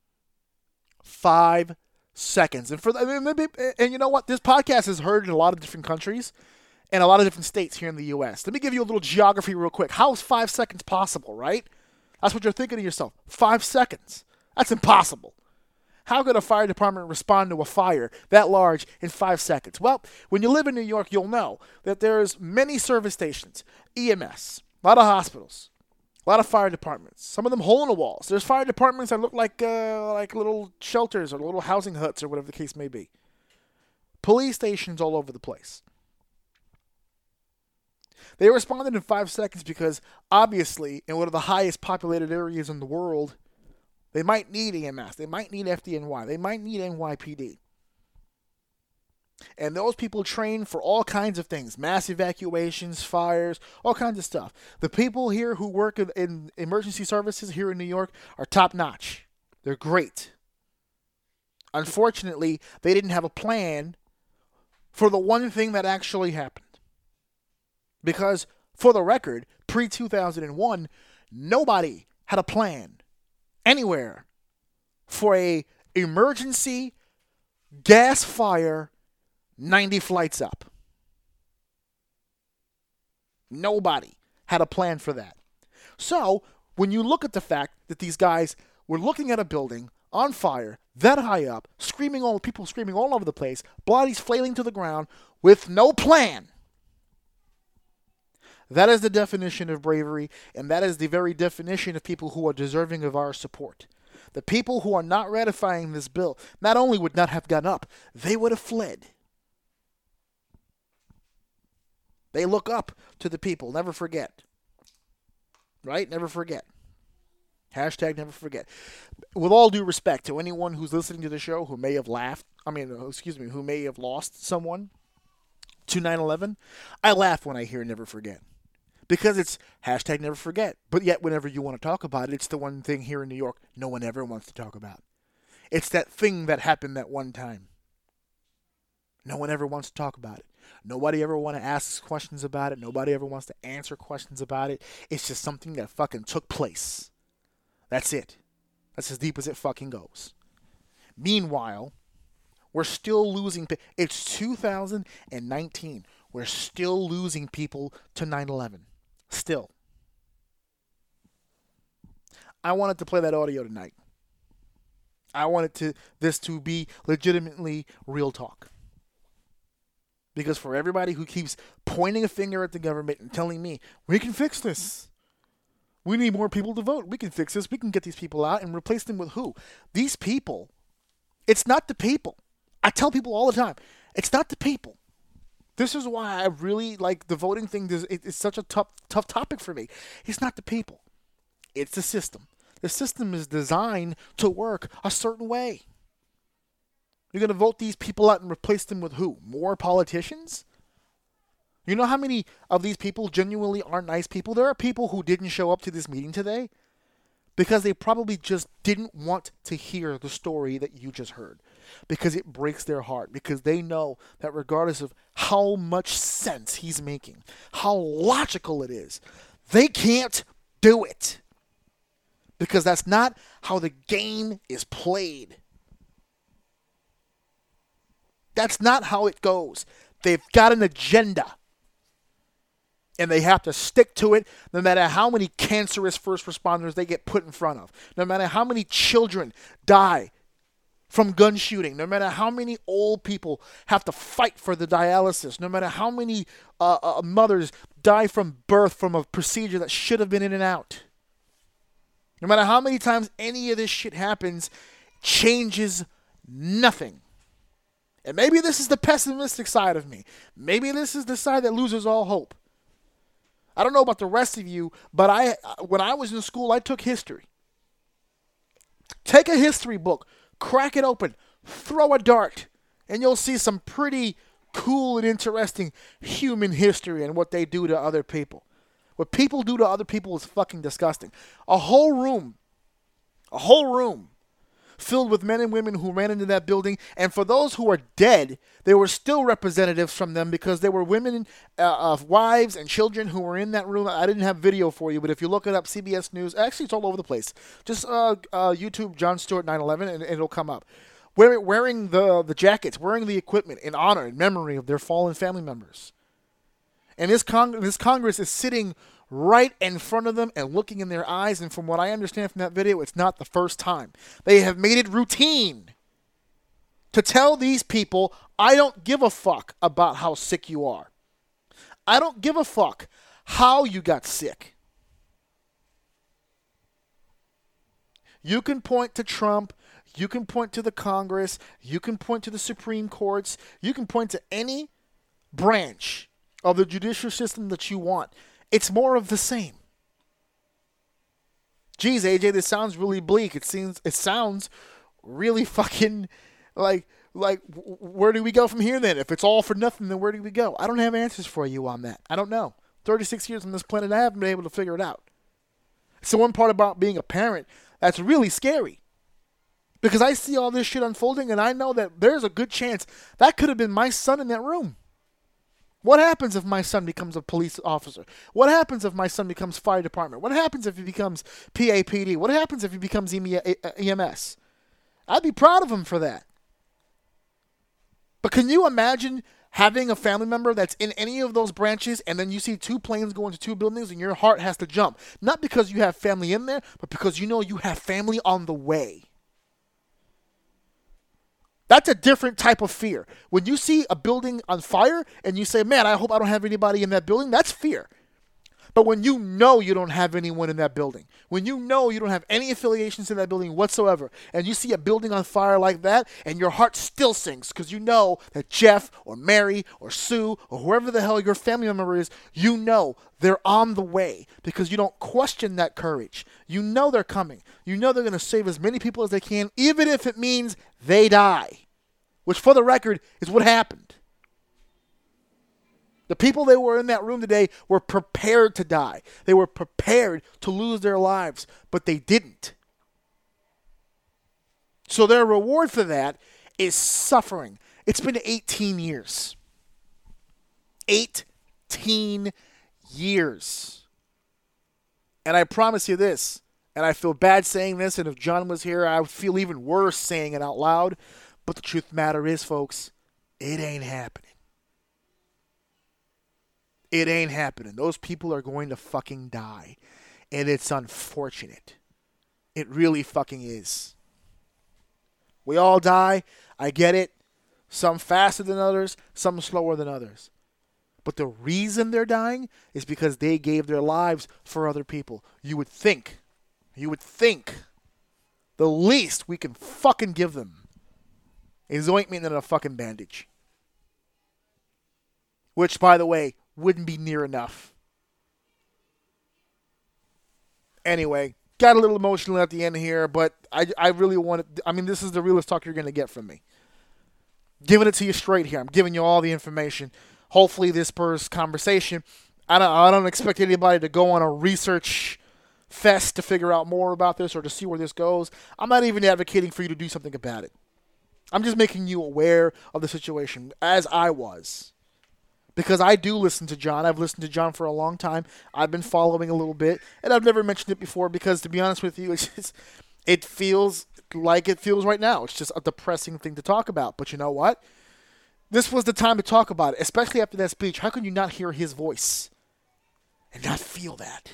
Five seconds. And for the, and you know what? This podcast is heard in a lot of different countries and a lot of different states here in the U S. Let me give you a little geography real quick. How is five seconds possible, right? That's what you're thinking to yourself. Five seconds. That's impossible. How could a fire department respond to a fire that large in five seconds? Well, when you live in New York, you'll know that there's many service stations, E M S, a lot of hospitals, a lot of fire departments, some of them hole in the walls. There's fire departments that look like uh, like little shelters or little housing huts or whatever the case may be. Police stations all over the place. They responded in five seconds because, obviously, in one of the highest populated areas in the world, they might need E M S. They might need F D N Y. They might need N Y P D. And those people train for all kinds of things. Mass evacuations, fires, all kinds of stuff. The people here who work in, in emergency services here in New York are top-notch. They're great. Unfortunately, they didn't have a plan for the one thing that actually happened. Because, for the record, pre two thousand one, nobody had a plan anywhere for a emergency gas fire ninety flights up. Nobody had a plan for that. So, when you look at the fact that these guys were looking at a building on fire, that high up, screaming all people screaming all over the place, bodies flailing to the ground with no plan. That is the definition of bravery, and that is the very definition of people who are deserving of our support. The people who are not ratifying this bill not only would not have gone up, they would have fled. They look up to the people. Never forget. Right? Never forget. Hashtag never forget. With all due respect to anyone who's listening to the show who may have laughed, I mean, excuse me, who may have lost someone to nine eleven, I laugh when I hear never forget. Because it's hashtag never forget. But yet, whenever you want to talk about it, it's the one thing here in New York no one ever wants to talk about. It's that thing that happened that one time. No one ever wants to talk about it. Nobody ever want to ask questions about it. Nobody ever wants to answer questions about it. It's just something that fucking took place. That's it. That's as deep as it fucking goes. Meanwhile, we're still losing. It's two thousand nineteen. We're still losing people to nine eleven. Still. I wanted to play that audio tonight. I wanted to this to be legitimately real talk. Because for everybody who keeps pointing a finger at the government and telling me, we can fix this. We need more people to vote. We can fix this. We can get these people out and replace them with who? These people. It's not the people. I tell people all the time, it's not the people. This is why I really like the voting thing. It's such a tough, tough topic for me. It's not the people. It's the system. The system is designed to work a certain way. You're going to vote these people out and replace them with who? More politicians? You know how many of these people genuinely are nice people? There are people who didn't show up to this meeting today because they probably just didn't want to hear the story that you just heard, because it breaks their heart, because they know that regardless of how much sense he's making, how logical it is, they can't do it, because that's not how the game is played. That's not how it goes. They've got an agenda, and they have to stick to it no matter how many cancerous first responders they get put in front of, no matter how many children die from gun shooting, no matter how many old people have to fight for the dialysis, no matter how many uh, uh, mothers die from birth from a procedure that should have been in and out. No matter how many times any of this shit happens, changes nothing. And maybe this is the pessimistic side of me. Maybe this is the side that loses all hope. I don't know about the rest of you, but I, when I was in school, I took history. Take a history book, crack it open, throw a dart, and you'll see some pretty cool and interesting human history and what they do to other people. What people do to other people is fucking disgusting. A whole room, a whole room filled with men and women who ran into that building, and for those who are dead, there were still representatives from them because there were women, uh, of wives and children who were in that room. I didn't have video for you, but if you look it up, C B S News, actually it's all over the place. Just uh, uh, YouTube Jon Stewart nine eleven and, and it'll come up. Wearing, wearing the, the jackets, wearing the equipment in honor and memory of their fallen family members. And this, Cong- this Congress is sitting right in front of them and looking in their eyes, and from what I understand from that video, it's not the first time. They have made it routine to tell these people, I don't give a fuck about how sick you are. I don't give a fuck how you got sick. You can point to Trump, you can point to the Congress, you can point to the Supreme Courts, you can point to any branch of the judicial system that you want. It's more of the same. Geez, A J, this sounds really bleak. It seems it sounds really fucking like like where do we go from here then? If it's all for nothing, then where do we go? I don't have answers for you on that. I don't know. thirty-six years on this planet, I haven't been able to figure it out. It's the one part about being a parent that's really scary. Because I see all this shit unfolding, and I know that there's a good chance that could have been my son in that room. What happens if my son becomes a police officer? What happens if my son becomes fire department? What happens if he becomes P A P D? What happens if he becomes E M S? I'd be proud of him for that. But can you imagine having a family member that's in any of those branches, and then you see two planes go into two buildings and your heart has to jump? Not because you have family in there, but because you know you have family on the way. That's a different type of fear. When you see a building on fire and you say, man, I hope I don't have anybody in that building, that's fear. But when you know you don't have anyone in that building, when you know you don't have any affiliations to that building whatsoever, and you see a building on fire like that, and your heart still sinks because you know that Jeff or Mary or Sue or whoever the hell your family member is, you know they're on the way because you don't question that courage. You know they're coming. You know they're going to save as many people as they can, even if it means they die, which for the record is what happened. The people that were in that room today were prepared to die. They were prepared to lose their lives, but they didn't. So their reward for that is suffering. It's been eighteen years. eighteen years. And I promise you this, and I feel bad saying this, and if John was here, I would feel even worse saying it out loud, but the truth of the matter is, folks, it ain't happening. It ain't happening. Those people are going to fucking die. And it's unfortunate. It really fucking is. We all die. I get it. Some faster than others. Some slower than others. But the reason they're dying is because they gave their lives for other people. You would think, you would think, the least we can fucking give them is ointment and a fucking bandage. Which, by the way, wouldn't be near enough. Anyway, got a little emotional at the end here, but I, I really wanted, I mean, this is the realest talk you're going to get from me. Giving it to you straight here. I'm giving you all the information. Hopefully this spurs conversation. I don't, I don't expect anybody to go on a research fest to figure out more about this or to see where this goes. I'm not even advocating for you to do something about it. I'm just making you aware of the situation, as I was. Because I do listen to John. I've listened to John for a long time. I've been following a little bit, and I've never mentioned it before because, to be honest with you, it's just, it feels like it feels right now. It's just a depressing thing to talk about. But you know what? This was the time to talk about it, especially after that speech. How can you not hear his voice and not feel that?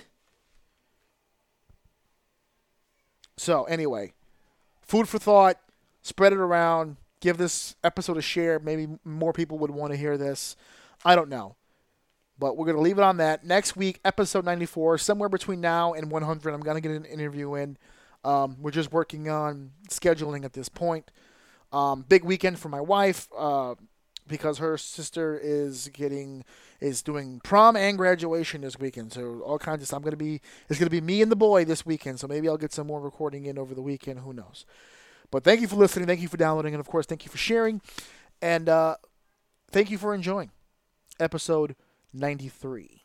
So, anyway, food for thought. Spread it around. Give this episode a share. Maybe more people would want to hear this. I don't know. But we're going to leave it on that. Next week, episode ninety-four, somewhere between now and one hundred, I'm going to get an interview in. Um, we're just working on scheduling at this point. Um, big weekend for my wife uh, because her sister is getting is doing prom and graduation this weekend. So all kinds of stuff. I'm going to be it's going to be me and the boy this weekend. So maybe I'll get some more recording in over the weekend. Who knows? But thank you for listening. Thank you for downloading. And, of course, thank you for sharing. And uh, thank you for enjoying episode ninety-three.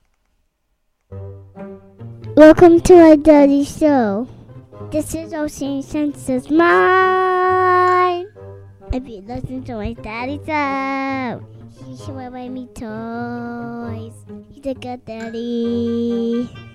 Welcome to our daddy show. This is Ocean Senses Mine. If you listen to my daddy show, he should buy me toys. He's a good daddy.